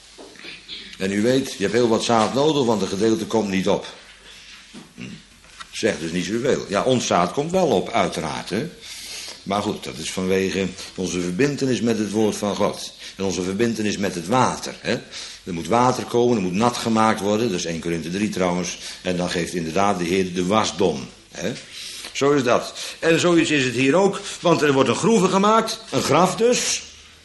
En u weet, je hebt heel wat zaad nodig, want een gedeelte komt niet op. Zegt dus niet zoveel. Ja, ons zaad komt wel op, uiteraard. Hè? Maar goed, dat is vanwege onze verbintenis met het woord van God. En onze verbintenis met het water. Hè? Er moet water komen, er moet nat gemaakt worden. Dat is 1 Korinthe 3 trouwens. En dan geeft inderdaad de Heer de wasdom. Hè? Zo is dat. En zoiets is het hier ook. Want er wordt een groeve gemaakt. Een graf dus.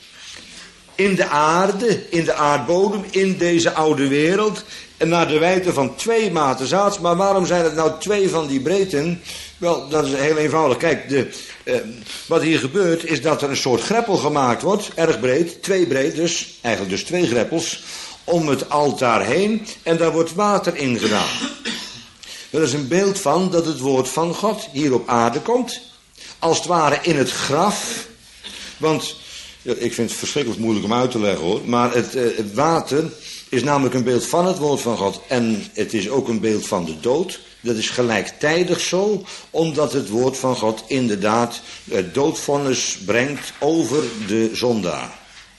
In de aarde, in de aardbodem, in deze oude wereld. En naar de wijdte van 2 maten zaads. Maar waarom zijn het nou 2 van die breedten? Wel, dat is heel eenvoudig. Kijk, wat hier gebeurt is dat er een soort greppel gemaakt wordt. Erg breed, 2 breed dus. Eigenlijk dus 2 greppels. Om het altaar heen. En daar wordt water in gedaan. Dat is een beeld van dat het woord van God hier op aarde komt. Als het ware in het graf. Want, ja, ik vind het verschrikkelijk moeilijk om uit te leggen hoor. Maar het water is namelijk een beeld van het woord van God. En het is ook een beeld van de dood. Dat is gelijktijdig zo, omdat het woord van God inderdaad het doodvonnis brengt over de zondaar.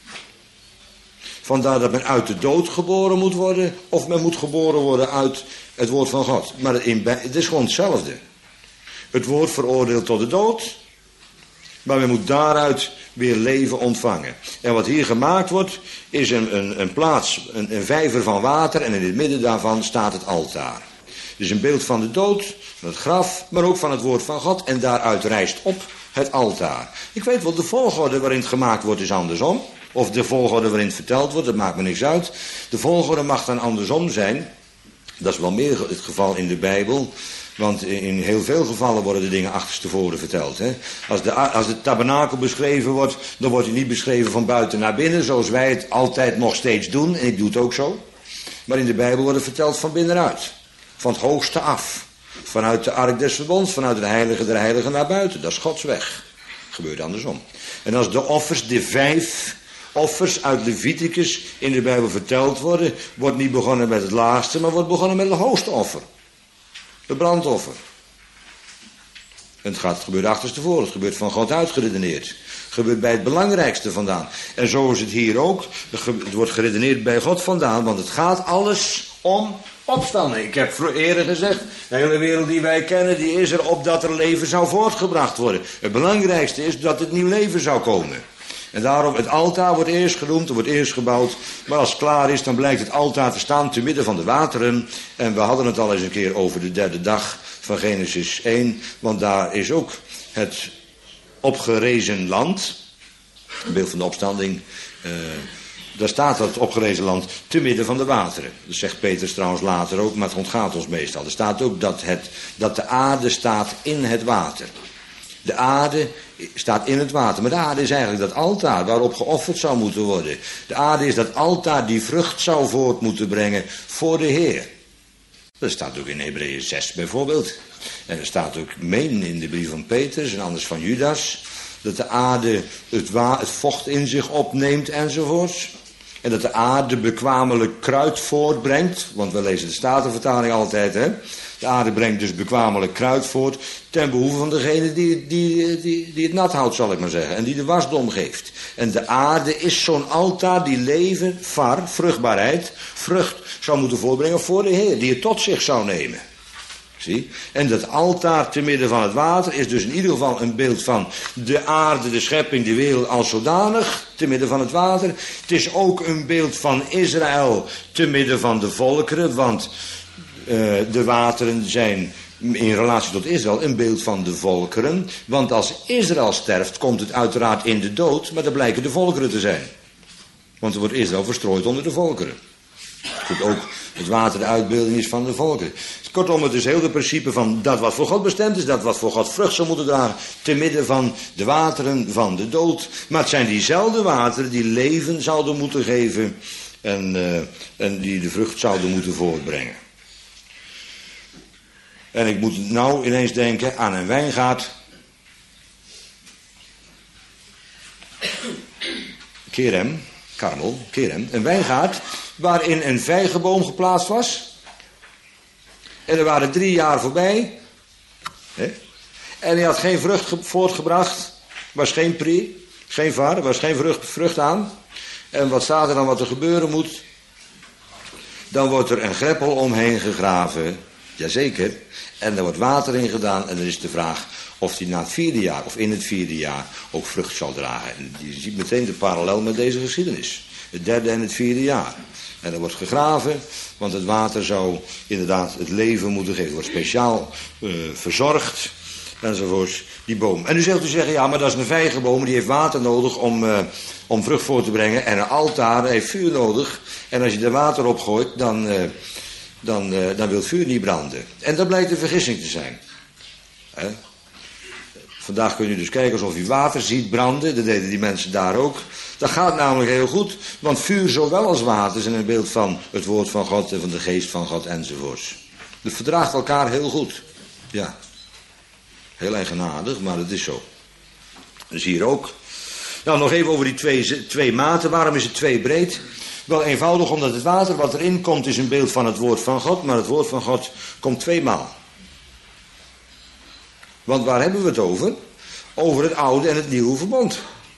Vandaar dat men uit de dood geboren moet worden, of men moet geboren worden uit het woord van God. Maar het is gewoon hetzelfde. Het woord veroordeelt tot de dood, maar men moet daaruit weer leven ontvangen. En wat hier gemaakt wordt, is een plaats, een vijver van water, en in het midden daarvan staat het altaar. Het is een beeld van de dood, van het graf, maar ook van het woord van God. En daaruit rijst op het altaar. Ik weet wel, de volgorde waarin het gemaakt wordt is andersom. Of de volgorde waarin het verteld wordt, dat maakt me niks uit. De volgorde mag dan andersom zijn. Dat is wel meer het geval in de Bijbel. Want in heel veel gevallen worden de dingen achterstevoren verteld. Hè? Als de tabernakel beschreven wordt, dan wordt hij niet beschreven van buiten naar binnen. Zoals wij het altijd nog steeds doen. En ik doe het ook zo. Maar in de Bijbel wordt het verteld van binnenuit. Van het hoogste af. Vanuit de ark des verbonds, vanuit de heilige der heiligen naar buiten. Dat is Gods weg. Gebeurt andersom. En als de offers, de 5 offers uit Leviticus in de Bijbel verteld worden, wordt niet begonnen met het laagste, maar wordt begonnen met het hoogste offer. De brandoffer. En het gebeurt achterstevoren. Het gebeurt van God uitgeredeneerd. Het gebeurt bij het belangrijkste vandaan. En zo is het hier ook. Het wordt geredeneerd bij God vandaan, want het gaat alles om opstanding. Ik heb eerder gezegd, de hele wereld die wij kennen, die is er opdat er leven zou voortgebracht worden. Het belangrijkste is dat het nieuw leven zou komen. En daarom, het altaar wordt eerst genoemd, er wordt eerst gebouwd. Maar als het klaar is, dan blijkt het altaar te staan te midden van de wateren. En we hadden het al eens een keer over de 3e dag van Genesis 1. Want daar is ook het opgerezen land. Een beeld van de opstanding. Daar staat dat opgerezen land te midden van de wateren. Dat zegt Petrus trouwens later ook, maar het ontgaat ons meestal. Er staat ook dat de aarde staat in het water. De aarde staat in het water. Maar de aarde is eigenlijk dat altaar waarop geofferd zou moeten worden. De aarde is dat altaar die vrucht zou voort moeten brengen voor de Heer. Dat staat ook in Hebreeën 6 bijvoorbeeld. En er staat ook in de brief van Petrus en anders van Judas. Dat de aarde het vocht in zich opneemt enzovoorts. En dat de aarde bekwamelijk kruid voortbrengt. Want we lezen de Statenvertaling altijd, hè. De aarde brengt dus bekwamelijk kruid voort. Ten behoeve van degene die het nat houdt, zal ik maar zeggen. En die de wasdom geeft. En de aarde is zo'n altaar die leven, vruchtbaarheid, vrucht zou moeten voortbrengen voor de Heer. Die het tot zich zou nemen. Zie? En dat altaar te midden van het water is dus in ieder geval een beeld van de aarde, de schepping, de wereld als zodanig, te midden van het water. Het is ook een beeld van Israël te midden van de volkeren, want de wateren zijn in relatie tot Israël een beeld van de volkeren. Want als Israël sterft, komt het uiteraard in de dood, maar dan blijken de volkeren te zijn. Want er wordt Israël verstrooid onder de volkeren. Goed, ook het water de uitbeelding is van de volkeren. Kortom, het is heel het principe van dat wat voor God bestemd is, dat wat voor God vrucht zou moeten dragen, te midden van de wateren van de dood. Maar het zijn diezelfde wateren die leven zouden moeten geven en die de vrucht zouden moeten voortbrengen. En ik moet nou ineens denken aan een wijngaard. Kerem, een wijngaard waarin een vijgenboom geplaatst was. En er waren 3 jaar voorbij. Hè? En hij had geen vrucht voortgebracht. Was geen pri, geen var, was geen vrucht aan. En wat staat er dan wat er gebeuren moet? Dan wordt er een greppel omheen gegraven. Jazeker. En er wordt water in gedaan en dan is de vraag of die na het 4e jaar of in het 4e jaar ook vrucht zal dragen. En je ziet meteen de parallel met deze geschiedenis. Het 3e en het 4e jaar. En er wordt gegraven, want het water zou inderdaad het leven moeten geven. Het wordt speciaal verzorgd enzovoorts, die boom. En nu zult u zeggen, ja, maar dat is een vijgenboom, die heeft water nodig om vrucht voor te brengen. En een altaar heeft vuur nodig. En als je er water op gooit, dan wil het vuur niet branden. En dat blijkt een vergissing te zijn. Vandaag kun je dus kijken alsof je water ziet branden. Dat deden die mensen daar ook. Dat gaat namelijk heel goed. Want vuur zowel als water zijn een beeld van het woord van God en van de geest van God enzovoorts. Het verdraagt elkaar heel goed. Ja. Heel eigenaardig, maar het is zo. Dus hier ook. Nou, nog even over die twee maten. Waarom is het 2 breed? Wel eenvoudig, omdat het water wat erin komt is een beeld van het woord van God. Maar het woord van God komt 2 maal. Want waar hebben we het over? Over het oude en het nieuwe verbond.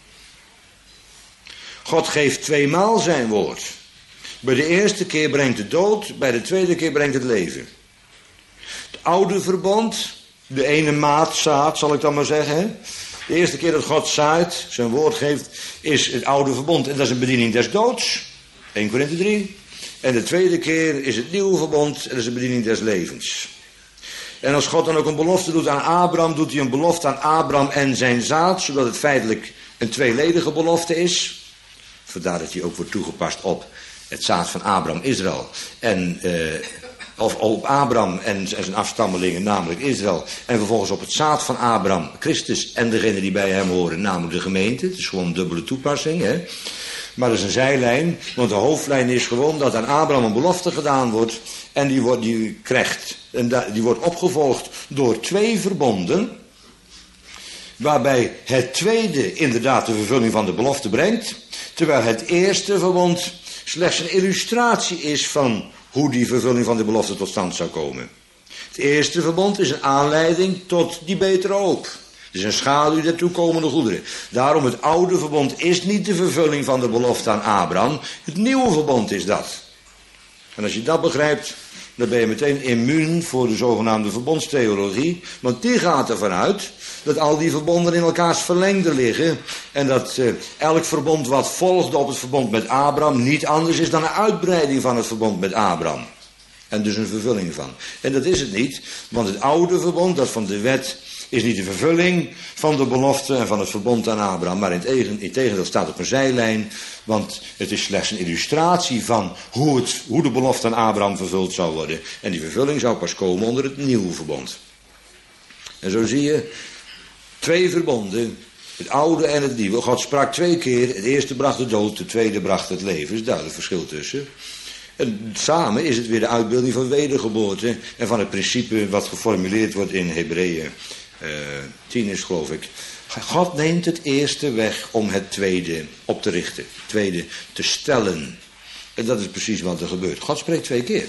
God geeft 2 maal zijn woord. Bij de eerste keer brengt het dood, bij de tweede keer brengt het leven. Het oude verbond, de ene maat zaad, zal ik dan maar zeggen. Hè? De eerste keer dat God zaait, zijn woord geeft, is het oude verbond. En dat is een bediening des doods. 1 Korinthe 3. En de tweede keer is het nieuwe verbond, en dat is een bediening des levens. En als God dan ook een belofte doet aan Abraham, doet hij een belofte aan Abraham en zijn zaad, zodat het feitelijk een tweeledige belofte is. Vandaar dat hij ook wordt toegepast op het zaad van Abraham, Israël. Of op Abraham en zijn afstammelingen, namelijk Israël. En vervolgens op het zaad van Abraham, Christus en degenen die bij hem horen, namelijk de gemeente. Het is gewoon een dubbele toepassing, hè. Maar dat is een zijlijn, want de hoofdlijn is gewoon dat aan Abraham een belofte gedaan wordt. En die krijgt, en die wordt opgevolgd door 2 verbonden. Waarbij het tweede inderdaad de vervulling van de belofte brengt. Terwijl het eerste verbond slechts een illustratie is van hoe die vervulling van de belofte tot stand zou komen. Het eerste verbond is een aanleiding tot die betere hoop. Het is een schaduw der toekomende goederen. Daarom het oude verbond is niet de vervulling van de belofte aan Abraham. Het nieuwe verbond is dat. En als je dat begrijpt, dan ben je meteen immuun voor de zogenaamde verbondstheologie. Want die gaat ervan uit dat al die verbonden in elkaars verlengde liggen. En dat elk verbond wat volgde op het verbond met Abraham niet anders is dan een uitbreiding van het verbond met Abraham. En dus een vervulling van. En dat is het niet, want het oude verbond, dat van de wet, is niet de vervulling van de belofte en van het verbond aan Abraham. Maar in tegendeel staat op een zijlijn, want het is slechts een illustratie van hoe de belofte aan Abraham vervuld zou worden. En die vervulling zou pas komen onder het nieuwe verbond. En zo zie je 2 verbonden, het oude en het nieuwe. God sprak 2 keer, het eerste bracht de dood, de tweede bracht het leven. Er is duidelijk verschil tussen. En samen is het weer de uitbeelding van wedergeboorte en van het principe wat geformuleerd wordt in Hebreeën 10 is geloof ik. God neemt het eerste weg om het tweede op te richten, het tweede te stellen. En dat is precies wat er gebeurt. God spreekt 2 keer.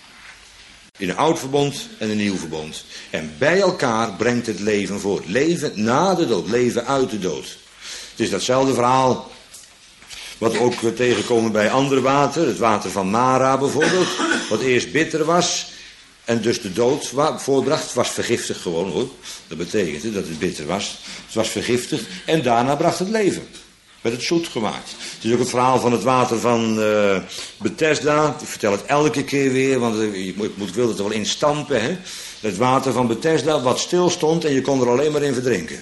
In een oud verbond en een nieuw verbond. En bij elkaar brengt het leven voort. Leven na de dood, leven uit de dood. Het is datzelfde verhaal wat we ook tegenkomen bij andere water. Het water van Mara bijvoorbeeld. Wat eerst bitter was en dus de dood voorbracht. Het was vergiftigd gewoon hoor. Dat betekent dat het bitter was. Het was vergiftigd en daarna bracht het leven. Werd het zoet gemaakt. Het is ook het verhaal van het water van Bethesda. Ik vertel het elke keer weer, want ik wil het er wel in stampen. Hè? Het water van Bethesda wat stil stond en je kon er alleen maar in verdrinken.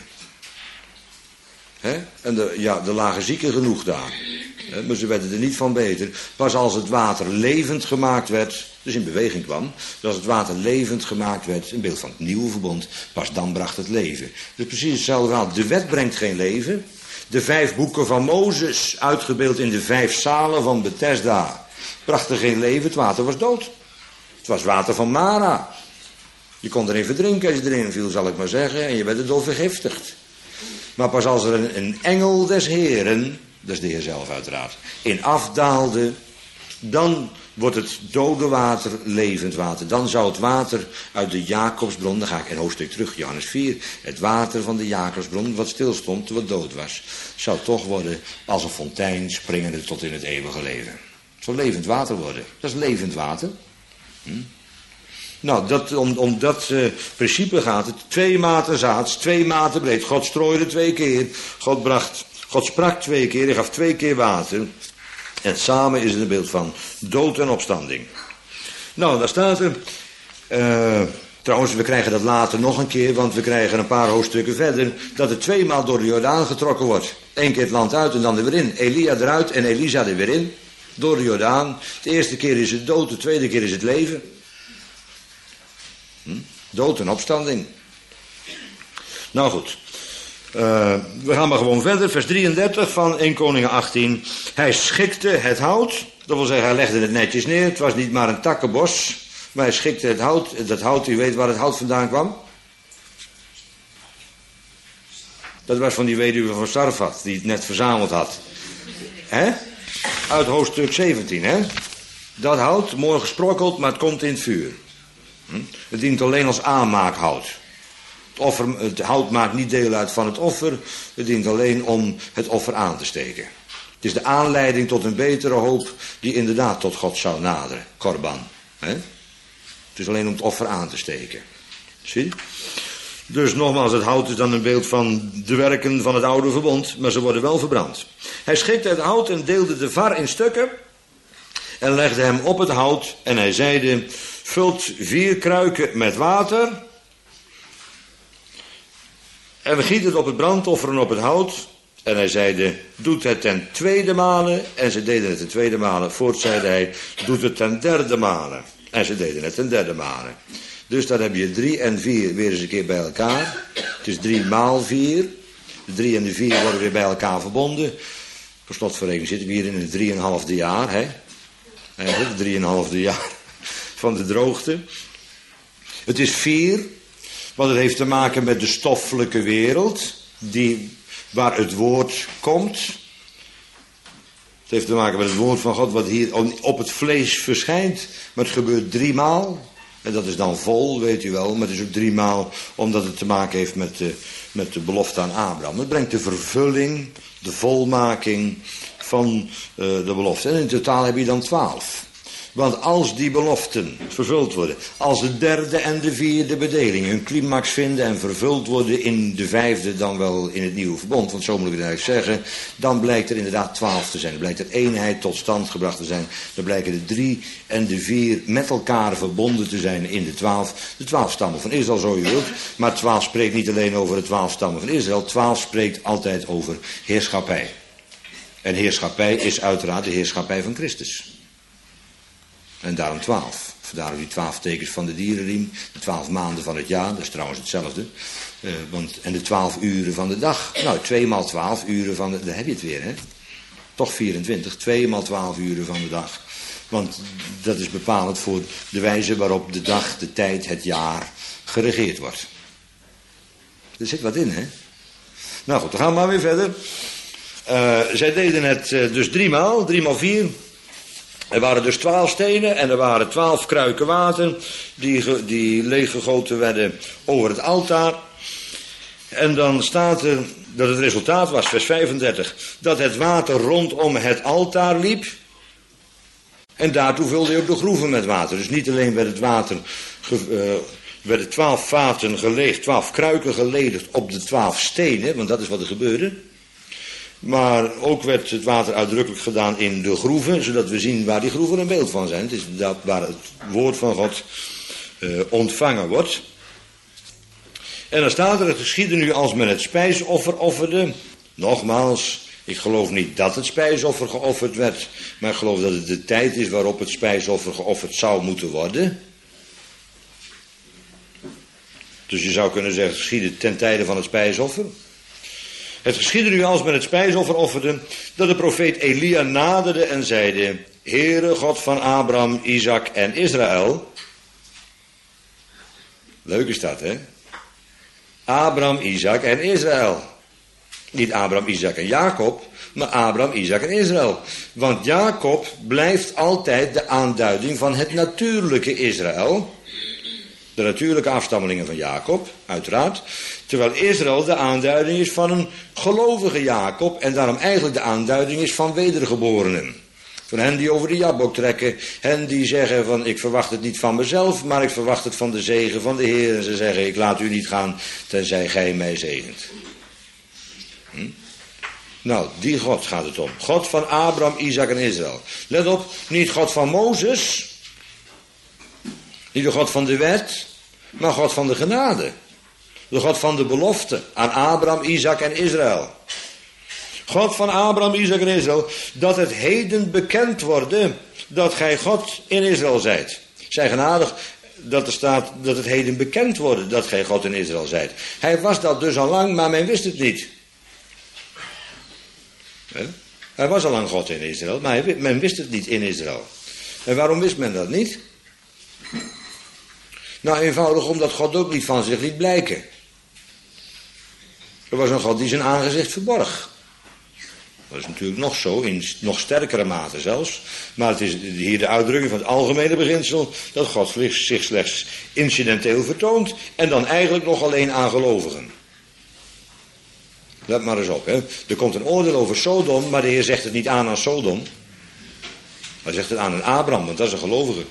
Hè? En er lagen zieken genoeg daar. Hè? Maar ze werden er niet van beter. Pas als het water levend gemaakt werd, dus in beweging kwam. Dus als het water levend gemaakt werd, een beeld van het nieuwe verbond, pas dan bracht het leven. Dus precies hetzelfde verhaal. De wet brengt geen leven. De 5 boeken van Mozes, uitgebeeld in de 5 zalen van Bethesda, brachten geen leven, het water was dood. Het was water van Mara. Je kon erin verdrinken als je erin viel, zal ik maar zeggen, en je werd erdoor vergiftigd. Maar pas als er een engel des Heren, dat is de Heer zelf uiteraard, in afdaalde, dan wordt het dode water levend water. Dan zou het water uit de Jacobsbron, dan ga ik een hoofdstuk terug, Johannes 4. Het water van de Jacobsbron, wat stilstond, wat dood was, zou toch worden als een fontein springende tot in het eeuwige leven. Het zal levend water worden. Dat is levend water. Nou, om dat principe gaat het. 2 maten zaads, 2 maten breed. God strooide 2 keer. God sprak 2 keer. Hij gaf 2 keer water. En samen is het een beeld van dood en opstanding. Nou, daar staat er. Trouwens, we krijgen dat later nog een keer. Want we krijgen een paar hoofdstukken verder. Dat er 2 maal door de Jordaan getrokken wordt. 1 keer het land uit en dan er weer in. Elia eruit en Elisa er weer in. Door de Jordaan. De eerste keer is het dood, de tweede keer is het leven. Dood en opstanding. Nou goed. We gaan maar gewoon verder. Vers 33 van 1 Koningen 18. Hij schikte het hout. Dat wil zeggen, hij legde het netjes neer. Het was niet maar een takkenbos. Maar hij schikte het hout. Dat hout, u weet waar het hout vandaan kwam? Dat was van die weduwe van Sarfat. Die het net verzameld had. Hè? Uit hoofdstuk 17, hè? Dat hout, mooi gesprokkeld, maar het komt in het vuur. Het dient alleen als aanmaakhout. Het hout maakt niet deel uit van het offer. Het dient alleen om het offer aan te steken. Het is de aanleiding tot een betere hoop die inderdaad tot God zou naderen. Korban. Hè? Het is alleen om het offer aan te steken. Zie je? Dus nogmaals, het hout is dan een beeld van de werken van het oude verbond, maar ze worden wel verbrand. Hij schikte het hout en deelde de var in stukken en legde hem op het hout en hij zeide, vult 4 kruiken met water en giet het op het brandoffer en op het hout. En hij zeide, doet het ten 2e male. En ze deden het ten 2e male. Voort zeide hij, doet het ten 3e male. En ze deden het ten 3e male. Dus dan heb je 3 en 4 weer eens een keer bij elkaar. Het is 3 maal 4. De 3 en de 4 worden weer bij elkaar verbonden. Per slotverrekening zitten we hier in het 3,5 jaar. Hè? Het 3,5 jaar van de droogte. Het is 4, want het heeft te maken met de stoffelijke wereld. Waar het woord komt. Het heeft te maken met het woord van God wat hier op het vlees verschijnt. Maar het gebeurt 3 maal. En dat is dan vol, weet u wel. Maar het is ook 3 maal omdat het te maken heeft met de belofte aan Abraham. Het brengt de vervulling, de volmaking van de belofte. En in totaal heb je dan 12. Want als die beloften vervuld worden, als de 3e en de 4e bedeling hun climax vinden en vervuld worden in de 5e dan wel in het nieuwe verbond, want zo moet ik het eigenlijk zeggen, dan blijkt er inderdaad 12 te zijn. Dan blijkt er eenheid tot stand gebracht te zijn. Dan blijken de 3 en de 4 met elkaar verbonden te zijn in de 12. De 12 stammen van Israël, zo je wilt. Maar 12 spreekt niet alleen over de 12 stammen van Israël. 12 spreekt altijd over heerschappij. En heerschappij is uiteraard de heerschappij van Christus. En daarom 12. Vandaar die 12 tekens van de dierenriem. De 12 maanden van het jaar. Dat is trouwens hetzelfde. En de 12 uren van de dag. Nou, 2 maal 12 uren van de... Daar heb je het weer, hè. Toch 24. 2 maal 12 uren van de dag. Want dat is bepalend voor de wijze waarop de dag, de tijd, het jaar geregeerd wordt. Er zit wat in, hè. Nou goed, dan gaan we maar weer verder. Zij deden het dus 3 maal. 3 maal 4... Er waren dus 12 stenen en er waren 12 kruiken water die leeggegoten werden over het altaar. En dan staat er dat het resultaat was, vers 35, dat het water rondom het altaar liep. En daartoe vulde hij ook de groeven met water. Dus niet alleen werd het water, werden 12 vaten geleegd, 12 kruiken geledigd op de 12 stenen, want dat is wat er gebeurde. Maar ook werd het water uitdrukkelijk gedaan in de groeven, zodat we zien waar die groeven een beeld van zijn. Het is dat waar het woord van God ontvangen wordt. En dan staat er, het geschiedde nu als men het spijsoffer offerde. Nogmaals, ik geloof niet dat het spijsoffer geofferd werd, maar ik geloof dat het de tijd is waarop het spijsoffer geofferd zou moeten worden. Dus je zou kunnen zeggen, het geschiedde ten tijde van het spijsoffer. Het geschiedde nu als men het spijsoffer offerde, dat de profeet Elia naderde en zeide, Heere God van Abraham, Isaac en Israël. Leuk is dat, hè? Abraham, Isaac en Israël. Niet Abraham, Isaac en Jacob, maar Abraham, Isaac en Israël. Want Jacob blijft altijd de aanduiding van het natuurlijke Israël. De natuurlijke afstammelingen van Jacob, uiteraard. Terwijl Israël de aanduiding is van een gelovige Jacob. En daarom eigenlijk de aanduiding is van wedergeborenen. Van hen die over de jabok trekken. Hen die zeggen van ik verwacht het niet van mezelf, maar ik verwacht het van de zegen van de Heer. En ze zeggen ik laat u niet gaan tenzij gij mij zegent. Nou, die God gaat het om. God van Abraham, Isaac en Israël. Let op, niet God van Mozes. Niet de God van de wet, maar God van de genade. De God van de belofte aan Abraham, Isaac en Israël. God van Abraham, Isaac en Israël, dat het heden bekend worden dat gij God in Israël zijt. Zij genadig dat er staat dat het heden bekend worden dat gij God in Israël zijt. Hij was dat dus al lang, maar men wist het niet. Hij was al lang God in Israël, maar men wist het niet in Israël. En waarom wist men dat niet? Nou, eenvoudig omdat God ook niet van zich liet blijken. Er was een God die zijn aangezicht verborg. Dat is natuurlijk nog zo, in nog sterkere mate zelfs. Maar het is hier de uitdrukking van het algemene beginsel dat God zich slechts incidenteel vertoont en dan eigenlijk nog alleen aan gelovigen. Let maar eens op, hè. Er komt een oordeel over Sodom, maar de Heer zegt het niet aan Sodom. Hij zegt het aan een Abraham, want dat is een gelovige.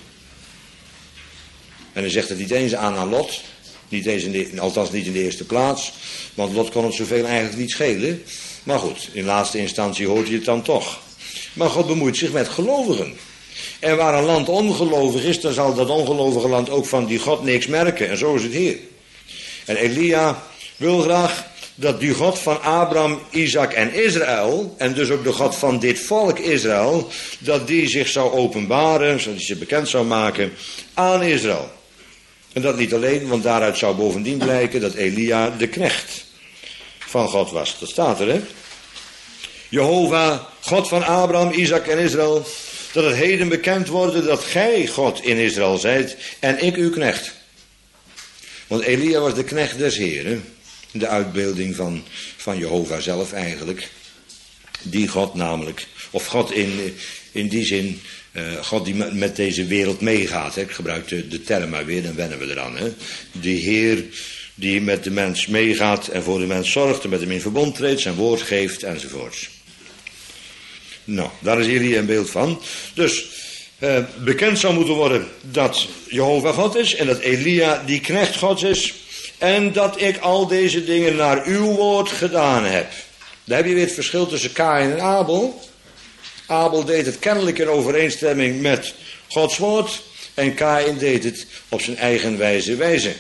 En hij zegt het niet eens aan Lot. Niet eens althans niet in de eerste plaats. Want Lot kon het zoveel eigenlijk niet schelen. Maar goed, in laatste instantie hoort hij het dan toch. Maar God bemoeit zich met gelovigen. En waar een land ongelovig is, dan zal dat ongelovige land ook van die God niks merken. En zo is het hier. En Elia wil graag dat die God van Abraham, Isaac en Israël, en dus ook de God van dit volk Israël, dat die zich zou openbaren, zodat hij zich bekend zou maken aan Israël. En dat niet alleen, want daaruit zou bovendien blijken dat Elia de knecht van God was. Dat staat er, hè? Jehovah, God van Abraham, Isaac en Israël, dat het heden bekend wordt dat gij God in Israël zijt en ik uw knecht. Want Elia was de knecht des Heren. De uitbeelding van Jehovah zelf eigenlijk. Die God namelijk. Of God in die zin. God die met deze wereld meegaat. Hè. Ik gebruik de term maar weer, dan wennen we eraan. Hè. Die Heer die met de mens meegaat en voor de mens zorgt. En met hem in verbond treedt, zijn woord geeft enzovoorts. Nou, daar is Elia een beeld van. Dus bekend zou moeten worden dat Jehovah God is. En dat Elia die knecht Gods is. En dat ik al deze dingen naar uw woord gedaan heb. Daar heb je weer het verschil tussen Kaïn en Abel. Abel deed het kennelijk in overeenstemming met Gods woord. En Kaïn deed het op zijn eigen wijze.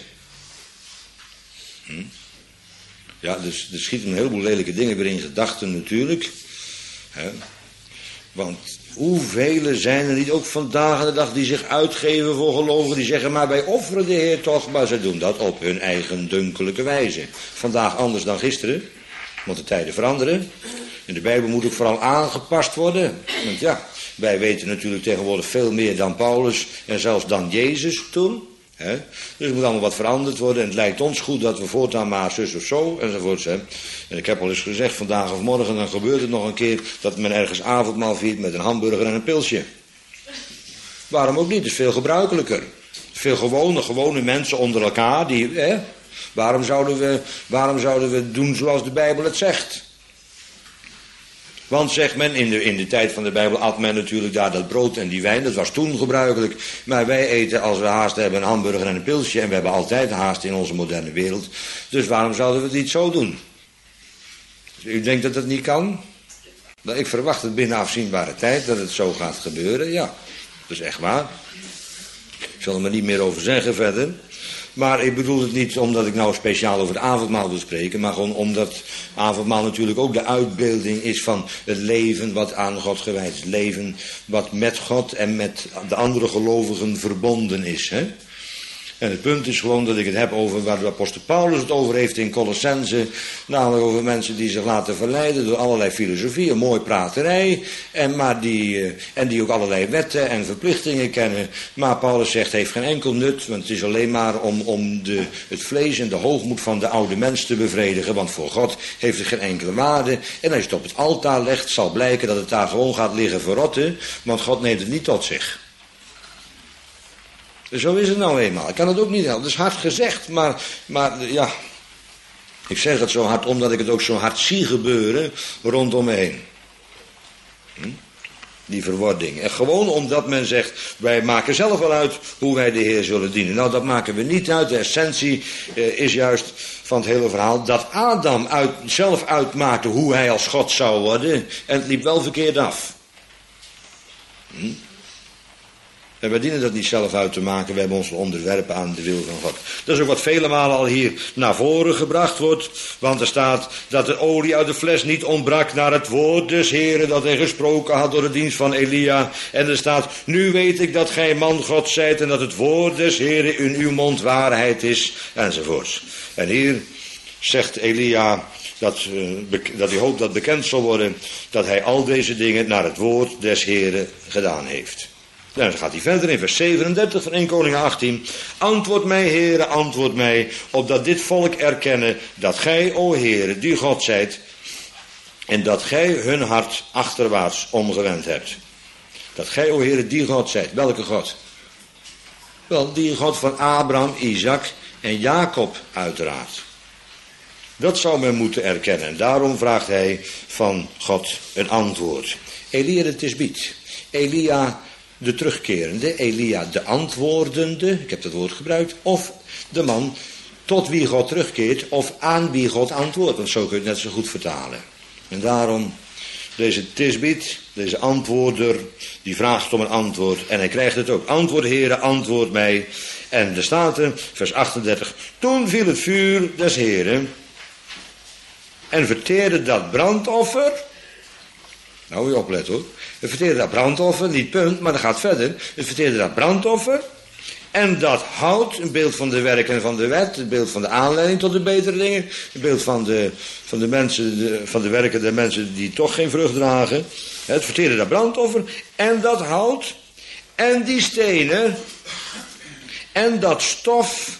Ja, dus er schieten een heleboel lelijke dingen weer in gedachten natuurlijk. Want hoeveel zijn er niet ook vandaag aan de dag die zich uitgeven voor gelovigen. Die zeggen maar wij offeren de Heer toch. Maar ze doen dat op hun eigen dunkelijke wijze. Vandaag anders dan gisteren. Want de tijden veranderen. En de Bijbel moet ook vooral aangepast worden. Want ja, wij weten natuurlijk tegenwoordig veel meer dan Paulus. En zelfs dan Jezus toen. Dus er moet allemaal wat veranderd worden. En het lijkt ons goed dat we voortaan maar zus of zo enzovoorts. En ik heb al eens gezegd, vandaag of morgen, dan gebeurt het nog een keer dat men ergens avondmaal viert met een hamburger en een pilsje. Waarom ook niet? Het is veel gebruikelijker. Veel gewone mensen onder elkaar. Waarom zouden we doen zoals de Bijbel het zegt? Want zegt men, in de tijd van de Bijbel at men natuurlijk daar dat brood en die wijn. Dat was toen gebruikelijk. Maar wij eten als we haast hebben een hamburger en een pilsje. En we hebben altijd haast in onze moderne wereld. Dus waarom zouden we het niet zo doen? U denkt dat het niet kan? Nou, ik verwacht het binnen afzienbare tijd dat het zo gaat gebeuren. Ja, dat is echt waar. Ik zal er maar niet meer over zeggen verder. Maar ik bedoel het niet omdat ik nou speciaal over het avondmaal wil spreken. Maar gewoon omdat avondmaal natuurlijk ook de uitbeelding is van het leven wat aan God gewijd is. Het leven wat met God en met de andere gelovigen verbonden is. Hè? En het punt is gewoon dat ik het heb over waar de apostel Paulus het over heeft in Colossense. Namelijk over mensen die zich laten verleiden door allerlei filosofieën, mooi praterij. Die ook allerlei wetten en verplichtingen kennen. Maar Paulus zegt, het heeft geen enkel nut. Want het is alleen maar om het vlees en de hoogmoed van de oude mens te bevredigen. Want voor God heeft het geen enkele waarde. En als je het op het altaar legt, zal blijken dat het daar gewoon gaat liggen verrotten. Want God neemt het niet tot zich. Zo is het nou eenmaal. Ik kan het ook niet helpen. Het is hard gezegd, maar ja. Ik zeg het zo hard omdat ik het ook zo hard zie gebeuren rondom me heen. die verwording. En gewoon omdat men zegt, wij maken zelf wel uit hoe wij de Heer zullen dienen. Nou, dat maken we niet uit. De essentie is juist van het hele verhaal dat Adam zelf uitmaakte hoe hij als God zou worden. En het liep wel verkeerd af. En wij dienen dat niet zelf uit te maken. We hebben ons onderwerpen aan de wil van God. Dat is ook wat vele malen al hier naar voren gebracht wordt. Want er staat dat de olie uit de fles niet ontbrak naar het woord des Heren dat hij gesproken had door de dienst van Elia. En er staat, nu weet ik dat gij man God zijt en dat het woord des Heren in uw mond waarheid is. Enzovoorts. En hier zegt Elia dat hij hoopt dat bekend zal worden dat hij al deze dingen naar het woord des Heren gedaan heeft. Nou, dan gaat hij verder in vers 37 van 1 Koningen 18. Antwoord mij, Heere, antwoord mij, opdat dit volk erkennen dat gij, o Heere, die God zijt, en dat gij hun hart achterwaarts omgewend hebt. Dat gij, o Heere, die God zijt. Welke God? Wel, die God van Abraham, Isaac en Jacob uiteraard. Dat zou men moeten erkennen. En daarom vraagt hij van God een antwoord. Elia de Tisbiet. Elia de terugkerende, Elia de antwoordende, ik heb dat woord gebruikt, of de man tot wie God terugkeert, of aan wie God antwoordt, want zo kun je het net zo goed vertalen. En daarom, deze Tisbiet, deze antwoorder, die vraagt om een antwoord, en hij krijgt het ook. Antwoord, Heere, antwoord mij. En er staat er, vers 38, toen viel het vuur des Heeren en verteerde dat brandoffer. Nou, je oplet hoor. Het verteerde dat brandoffer, niet punt, maar dat gaat verder. Het verteerde dat brandoffer. En dat hout, een beeld van de werken van de wet, een beeld van de aanleiding tot de betere dingen, een beeld van de mensen, van de werken der mensen die toch geen vrucht dragen. Het verteerde dat brandoffer en dat hout en die stenen en dat stof.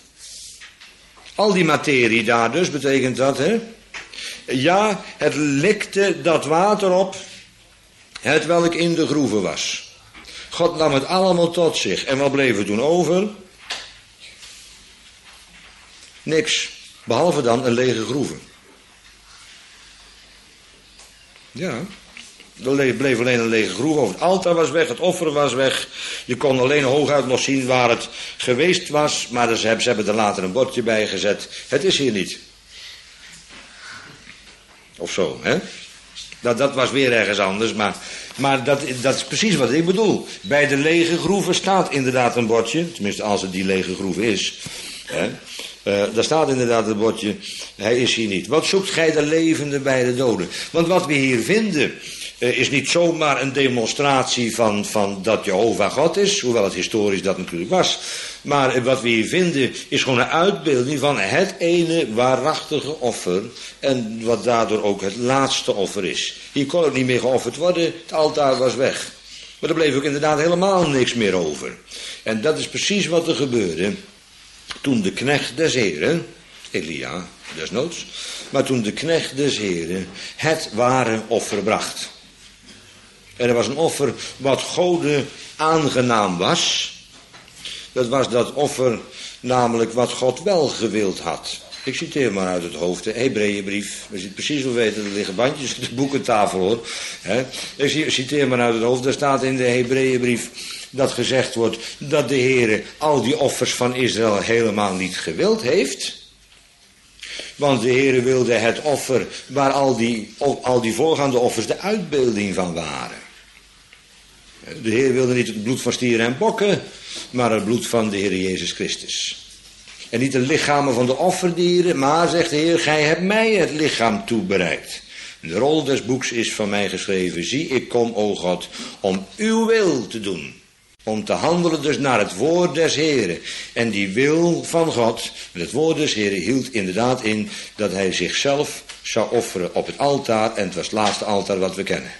Al die materie daar dus, betekent dat, hè? Ja, het likte dat water op, het welk in de groeven was. God nam het allemaal tot zich. En wat bleef er toen over? Niks. Behalve dan een lege groeve. Ja. Er bleef alleen een lege groeve over. Het altaar was weg, het offer was weg. Je kon alleen hooguit nog zien waar het geweest was. Maar ze hebben er later een bordje bij gezet. Het is hier niet. Of zo, hè? Dat was weer ergens anders, maar dat is precies wat ik bedoel. Bij de lege groeven staat inderdaad een bordje, tenminste als het die lege groef is. Hè, daar staat inderdaad een bordje, hij is hier niet. Wat zoekt gij de levende bij de doden? Want wat we hier vinden is niet zomaar een demonstratie van dat Jehovah God is, hoewel het historisch dat natuurlijk was. Maar wat we hier vinden is gewoon een uitbeelding van het ene waarachtige offer. En wat daardoor ook het laatste offer is. Hier kon ook niet meer geofferd worden, het altaar was weg. Maar er bleef ook inderdaad helemaal niks meer over. En dat is precies wat er gebeurde toen de knecht des Heren, Elia desnoods, maar toen de knecht des Heren het ware offer bracht. En er was een offer wat Gode aangenaam was. Dat was dat offer namelijk wat God wel gewild had. Ik citeer maar uit het hoofd, de Hebreeënbrief. We zien precies hoe weten, er liggen bandjes op de boekentafel hoor. Ik citeer maar uit het hoofd, daar staat in de Hebreeënbrief dat gezegd wordt dat de Heere al die offers van Israël helemaal niet gewild heeft. Want de Heere wilde het offer waar al die voorgaande offers de uitbeelding van waren. De Heer wilde niet het bloed van stieren en bokken, maar het bloed van de Heer Jezus Christus. En niet de lichamen van de offerdieren, maar, zegt de Heer, gij hebt mij het lichaam toebereid. De rol des boeks is van mij geschreven. Zie, ik kom, o God, om uw wil te doen. Om te handelen dus naar het woord des Heren. En die wil van God, het woord des Heren, hield inderdaad in dat hij zichzelf zou offeren op het altaar. En het was het laatste altaar wat we kennen.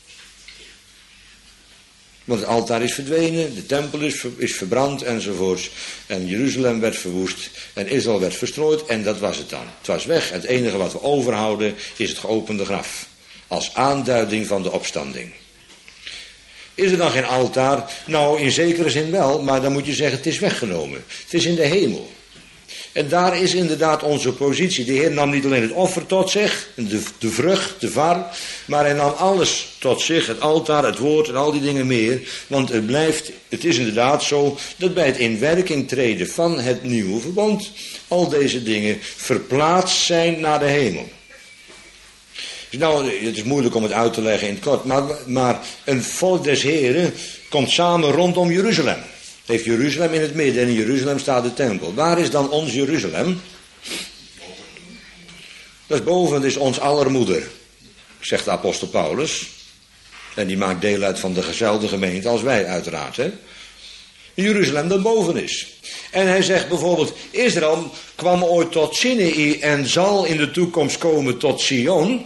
Want het altaar is verdwenen, de tempel is verbrand enzovoorts. En Jeruzalem werd verwoest en Israël werd verstrooid en dat was het dan. Het was weg. Het enige wat we overhouden is het geopende graf. Als aanduiding van de opstanding. Is er dan geen altaar? Nou, in zekere zin wel, maar dan moet je zeggen het is weggenomen. Het is in de hemel. En daar is inderdaad onze positie. De Heer nam niet alleen het offer tot zich, de vrucht, de var, maar hij nam alles tot zich, het altaar, het woord en al die dingen meer. Want het is inderdaad zo dat bij het in werking treden van het nieuwe verbond al deze dingen verplaatst zijn naar de hemel. Nou, het is moeilijk om het uit te leggen in het kort, maar een volk des Heren komt samen rondom Jeruzalem. Het heeft Jeruzalem in het midden en in Jeruzalem staat de tempel. Waar is dan ons Jeruzalem? Dat is boven, dat is ons aller moeder, zegt de apostel Paulus. En die maakt deel uit van dezelfde gemeente als wij uiteraard. Hè? Jeruzalem dat boven is. En hij zegt bijvoorbeeld, Israël kwam ooit tot Sinai en zal in de toekomst komen tot Sion.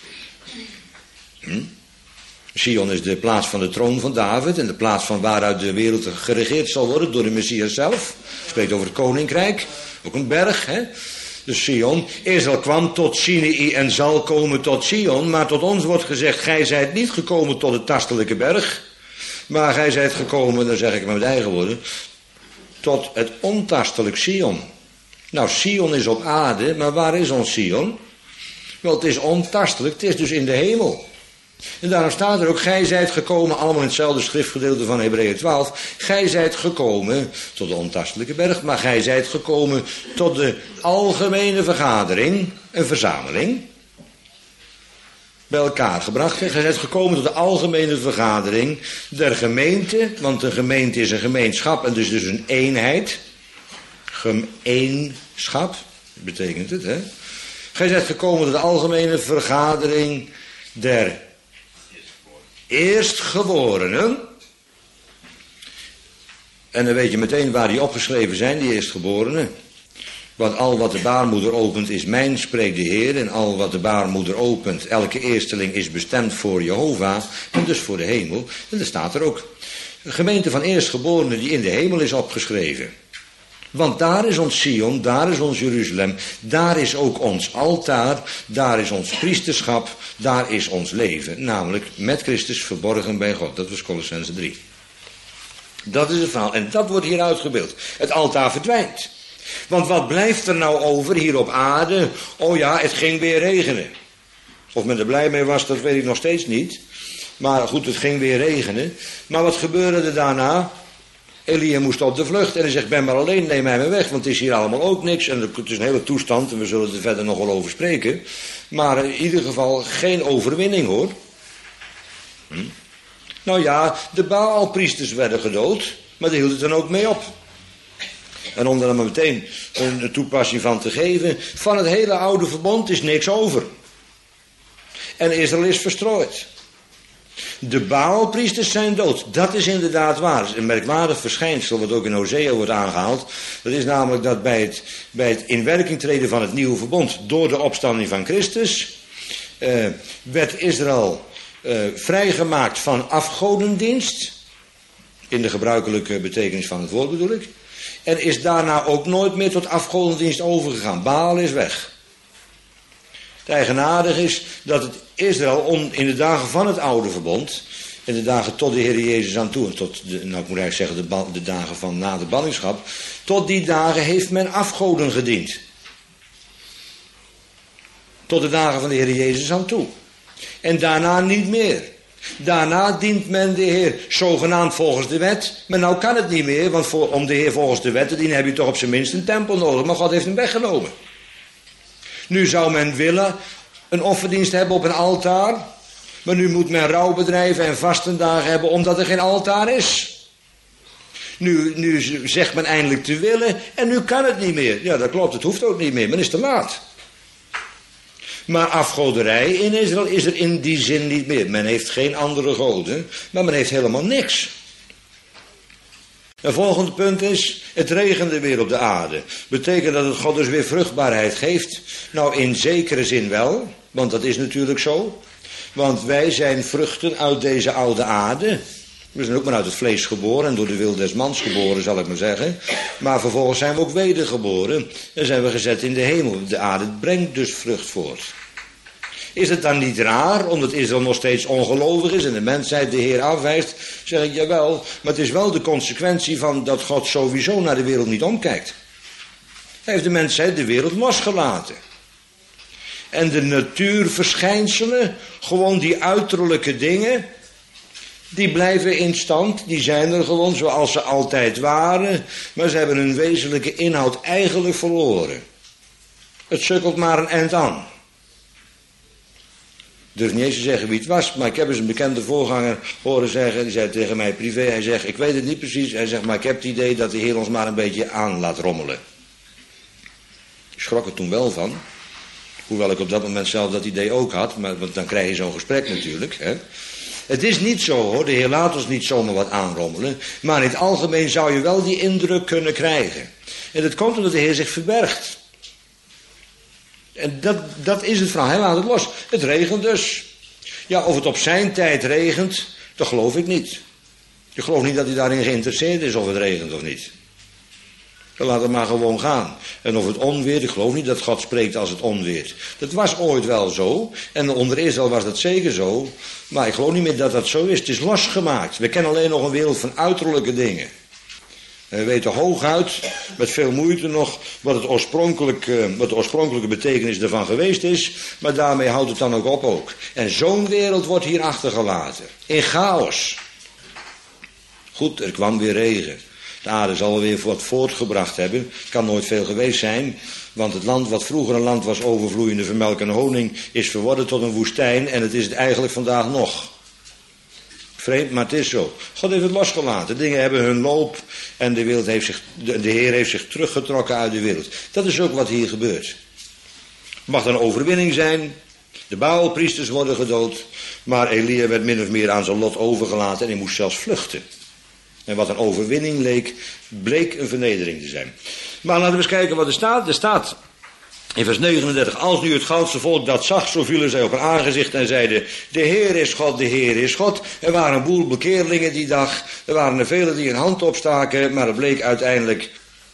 Sion is de plaats van de troon van David en de plaats van waaruit de wereld geregeerd zal worden door de Messias zelf. Spreekt over het koninkrijk, ook een berg. Hè? Dus Sion, Israël kwam tot Sinai en zal komen tot Sion, maar tot ons wordt gezegd, gij zijt niet gekomen tot de tastelijke berg, maar gij zijt gekomen, dan zeg ik met mijn eigen woorden, tot het ontastelijk Sion. Nou, Sion is op aarde, maar waar is ons Sion? Wel, het is ontastelijk, het is dus in de hemel. En daarom staat er ook, gij zijt gekomen, allemaal in hetzelfde schriftgedeelte van Hebreeën 12, gij zijt gekomen tot de ontastelijke berg, maar gij zijt gekomen tot de algemene vergadering, een verzameling, bij elkaar gebracht. Gij zijt gekomen tot de algemene vergadering der gemeente, want een gemeente is een gemeenschap en dus een eenheid. Gemeenschap, betekent het, hè. Gij zijt gekomen tot de algemene vergadering der eerstgeborenen. En dan weet je meteen waar die opgeschreven zijn, die eerstgeborenen. Want al wat de baarmoeder opent is mijn, spreekt de Heer. En al wat de baarmoeder opent, elke eersteling is bestemd voor Jehovah. En dus voor de hemel. En daar staat er ook een gemeente van eerstgeborenen die in de hemel is opgeschreven. Want daar is ons Sion, daar is ons Jeruzalem, daar is ook ons altaar, daar is ons priesterschap, daar is ons leven. Namelijk met Christus verborgen bij God. Dat was Kolossenzen 3. Dat is het verhaal. En dat wordt hier uitgebeeld. Het altaar verdwijnt. Want wat blijft er nou over hier op aarde? Oh ja, het ging weer regenen. Of men er blij mee was, dat weet ik nog steeds niet. Maar goed, het ging weer regenen. Maar wat gebeurde er daarna? Elia moest op de vlucht en hij zegt, ben maar alleen, neem mij maar weg, want het is hier allemaal ook niks. En het is een hele toestand en we zullen er verder nog wel over spreken. Maar in ieder geval geen overwinning hoor. Nou ja, de Baalpriesters werden gedood, maar daar hield het dan ook mee op. En om daar maar meteen een toepassing van te geven, van het hele oude verbond is niks over. En Israël is verstrooid. De Baalpriesters zijn dood. Dat is inderdaad waar. Dat is een merkwaardig verschijnsel wat ook in Hosea wordt aangehaald. Dat is namelijk dat bij het in werking treden van het nieuwe verbond door de opstanding van Christus werd Israël vrijgemaakt van afgodendienst. In de gebruikelijke betekenis van het woord bedoel ik. En is daarna ook nooit meer tot afgodendienst overgegaan. Baal is weg. Het eigenaardige is dat het Israël in de dagen van het oude verbond, in de dagen tot de Heer Jezus aan toe, en tot ik moet eigenlijk zeggen de dagen van na de ballingschap, tot die dagen heeft men afgoden gediend. Tot de dagen van de Heer Jezus aan toe. En daarna niet meer. Daarna dient men de Heer zogenaamd volgens de wet. Maar nou kan het niet meer, want om de Heer volgens de wet te dienen heb je toch op zijn minst een tempel nodig. Maar God heeft hem weggenomen. Nu zou men willen een offerdienst hebben op een altaar. Maar nu moet men rouwbedrijven en vastendagen hebben omdat er geen altaar is. Nu zegt men eindelijk te willen en nu kan het niet meer. Ja, dat klopt, het hoeft ook niet meer, men is te laat. Maar afgoderij in Israël is er in die zin niet meer. Men heeft geen andere goden, maar men heeft helemaal niks. Het volgende punt is, het regende weer op de aarde. Betekent dat het God dus weer vruchtbaarheid geeft? Nou, in zekere zin wel, want dat is natuurlijk zo. Want wij zijn vruchten uit deze oude aarde. We zijn ook maar uit het vlees geboren en door de wil des mans geboren, zal ik maar zeggen. Maar vervolgens zijn we ook wedergeboren en zijn we gezet in de hemel. De aarde brengt dus vrucht voort. Is het dan niet raar, omdat Israël nog steeds ongelovig is en de mensheid de Heer afwijst? Zeg ik, jawel, maar het is wel de consequentie van dat God sowieso naar de wereld niet omkijkt. Hij heeft de mensheid, de wereld losgelaten. En de natuurverschijnselen, gewoon die uiterlijke dingen, die blijven in stand. Die zijn er gewoon zoals ze altijd waren. Maar ze hebben hun wezenlijke inhoud eigenlijk verloren. Het sukkelt maar een eind aan. Ik durf niet eens te zeggen wie het was, maar ik heb eens een bekende voorganger horen zeggen. Die zei tegen mij privé, hij zegt, ik weet het niet precies. Hij zegt, maar ik heb het idee dat de Heer ons maar een beetje aan laat rommelen. Ik schrok er toen wel van. Hoewel ik op dat moment zelf dat idee ook had. Maar, want dan krijg je zo'n gesprek natuurlijk. Hè. Het is niet zo hoor, de Heer laat ons niet zomaar wat aanrommelen. Maar in het algemeen zou je wel die indruk kunnen krijgen. En dat komt omdat de Heer zich verbergt. En dat is het verhaal, hij laat het los. Het regent dus. Ja, of het op zijn tijd regent, dat geloof ik niet. Ik geloof niet dat hij daarin geïnteresseerd is of het regent of niet. Dan laat het maar gewoon gaan. En of het onweert, ik geloof niet dat God spreekt als het onweert. Dat was ooit wel zo. En onder Israël was dat zeker zo. Maar ik geloof niet meer dat dat zo is. Het is losgemaakt. We kennen alleen nog een wereld van uiterlijke dingen. En we weten hooguit, met veel moeite nog, wat de oorspronkelijke betekenis ervan geweest is. Maar daarmee houdt het dan ook op ook. En zo'n wereld wordt hier achtergelaten. In chaos. Goed, er kwam weer regen. De aarde zal weer wat voortgebracht hebben. Het kan nooit veel geweest zijn. Want het land wat vroeger een land was overvloeiende van melk en honing, is verworden tot een woestijn. En het is het eigenlijk vandaag nog. Vreemd, maar het is zo. God heeft het losgelaten. Dingen hebben hun loop. En de Heer heeft zich teruggetrokken uit de wereld. Dat is ook wat hier gebeurt. Het mag een overwinning zijn. De Baalpriesters worden gedood. Maar Elia werd min of meer aan zijn lot overgelaten. En hij moest zelfs vluchten. En wat een overwinning leek, bleek een vernedering te zijn. Maar laten we eens kijken wat er staat. Er staat in vers 39. Als nu het Goudse volk dat zag, zo vielen zij op hun aangezicht en zeiden, de Heer is God, de Heer is God. Er waren een boel bekeerlingen die dag. Er waren er velen die een hand opstaken, maar het bleek uiteindelijk,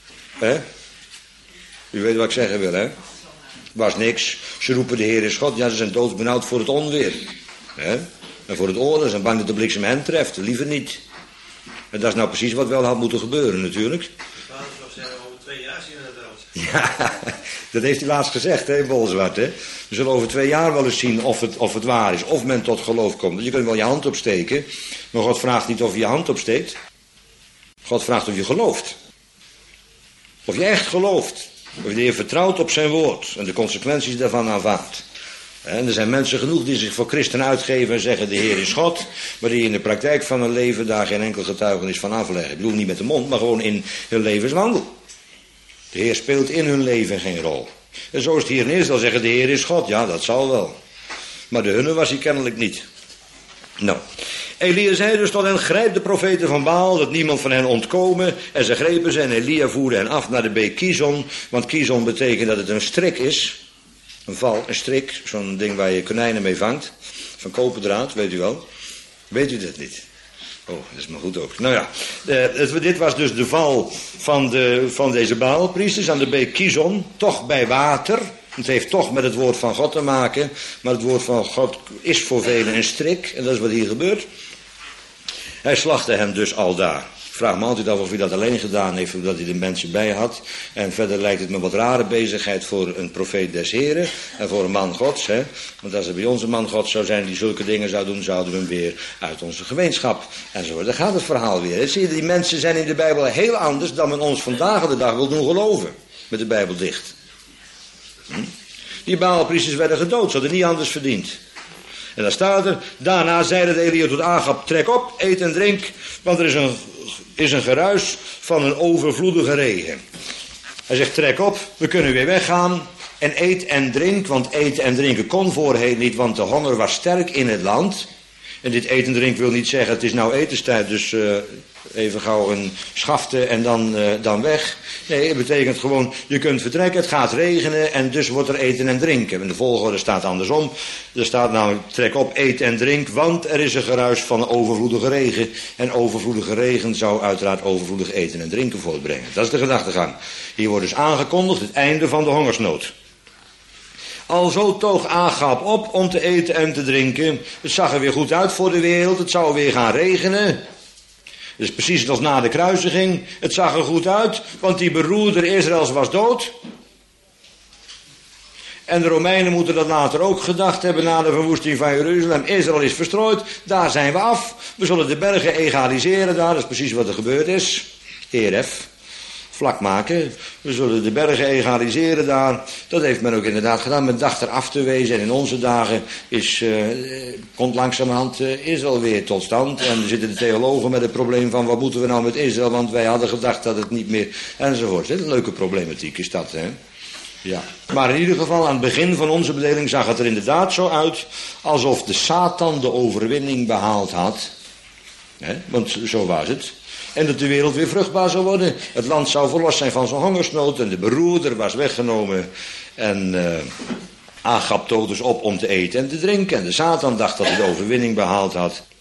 u weet wat ik zeggen wil, hè? Was niks. Ze roepen de Heer is God. Ja, ze zijn doodsbenauwd voor het onweer. En voor het oorlog. Ze zijn bang dat de bliksem hen treft. Liever niet. En dat is nou precies wat wel had moeten gebeuren natuurlijk. Vader zou zeggen, over 2 jaar zien we dat wel. Ja, dat heeft hij laatst gezegd, hè, Bolzwart, hè. We zullen over 2 jaar wel eens zien of het waar is, of men tot geloof komt. Je kunt wel je hand opsteken, maar God vraagt niet of je je hand opsteekt. God vraagt of je gelooft. Of je echt gelooft. Of je de Heer vertrouwt op zijn woord en de consequenties daarvan aanvaardt. En er zijn mensen genoeg die zich voor christen uitgeven en zeggen de Heer is God, maar die in de praktijk van hun leven daar geen enkel getuigenis van afleggen. Ik bedoel niet met de mond, maar gewoon in hun levenswandel. De Heer speelt in hun leven geen rol. En zo is het hier in Israël zeggen de Heer is God. Ja, dat zal wel. Maar de hunne was hij kennelijk niet. Nou, Elia zei dus tot hen, grijp de profeten van Baal, dat niemand van hen ontkomen. En ze grepen ze en Elia voerde hen af naar de beek Kizon. Want Kizon betekent dat het een strik is. Een val, een strik, zo'n ding waar je konijnen mee vangt. Van koperdraad, weet u wel. Weet u dat niet? Oh, dat is maar goed ook. Nou ja, dit was dus de val van deze Baalpriesters aan de beek Kizon. Toch bij water. Het heeft toch met het woord van God te maken. Maar het woord van God is voor velen een strik. En dat is wat hier gebeurt. Hij slachtte hem dus aldaar. Ik vraag me altijd af of hij dat alleen gedaan heeft, of dat hij de mensen bij had. En verder lijkt het me wat rare bezigheid voor een profeet des Heren en voor een man Gods. Hè? Want als er bij ons een man Gods zou zijn die zulke dingen zou doen, zouden we hem weer uit onze gemeenschap enzovoort. Daar gaat het verhaal weer. Zie je, die mensen zijn in de Bijbel heel anders dan men ons vandaag de dag wil doen geloven. Met de Bijbel dicht. Die Baalpriesters werden gedood, ze hadden niet anders verdiend. En dan staat er, daarna zeide de Elia tot Agab, trek op, eet en drink, want er is een geruis van een overvloedige regen. Hij zegt, trek op, we kunnen weer weggaan en eet en drink, want eten en drinken kon voorheen niet, want de honger was sterk in het land. En dit eten en drinken wil niet zeggen, het is nou etenstijd, dus even gauw een schafte en dan weg. Nee, het betekent gewoon, je kunt vertrekken, het gaat regenen en dus wordt er eten en drinken. En de volgorde staat andersom. Er staat namelijk, trek op, eet en drink, want er is een geruis van overvloedige regen. En overvloedige regen zou uiteraard overvloedig eten en drinken voortbrengen. Dat is de gedachtegang. Hier wordt dus aangekondigd het einde van de hongersnood. Alzo toog Agab op om te eten en te drinken. Het zag er weer goed uit voor de wereld, het zou weer gaan regenen. Dus precies als na de kruisiging. Het zag er goed uit, want die beroerder Israëls was dood. En de Romeinen moeten dat later ook gedacht hebben na de verwoesting van Jeruzalem. Israël is verstrooid, daar zijn we af. We zullen de bergen egaliseren daar, dat is precies wat er gebeurd is. ERF, vlak maken. We zullen de bergen egaliseren daar. Dat heeft men ook inderdaad gedaan. Men dacht er af te wezen. En in onze dagen komt langzamerhand Israël weer tot stand. En er zitten de theologen met het probleem van wat moeten we nou met Israël. Want wij hadden gedacht dat het niet meer enzovoort. Een leuke problematiek is dat, hè. Ja. Maar in ieder geval aan het begin van onze bedeling zag het er inderdaad zo uit alsof de Satan de overwinning behaald had. Want zo was het. En dat de wereld weer vruchtbaar zou worden. Het land zou verlost zijn van zijn hongersnood. En de beroerder was weggenomen. En Agab toog dus op om te eten en te drinken. En de Satan dacht dat hij de overwinning behaald had.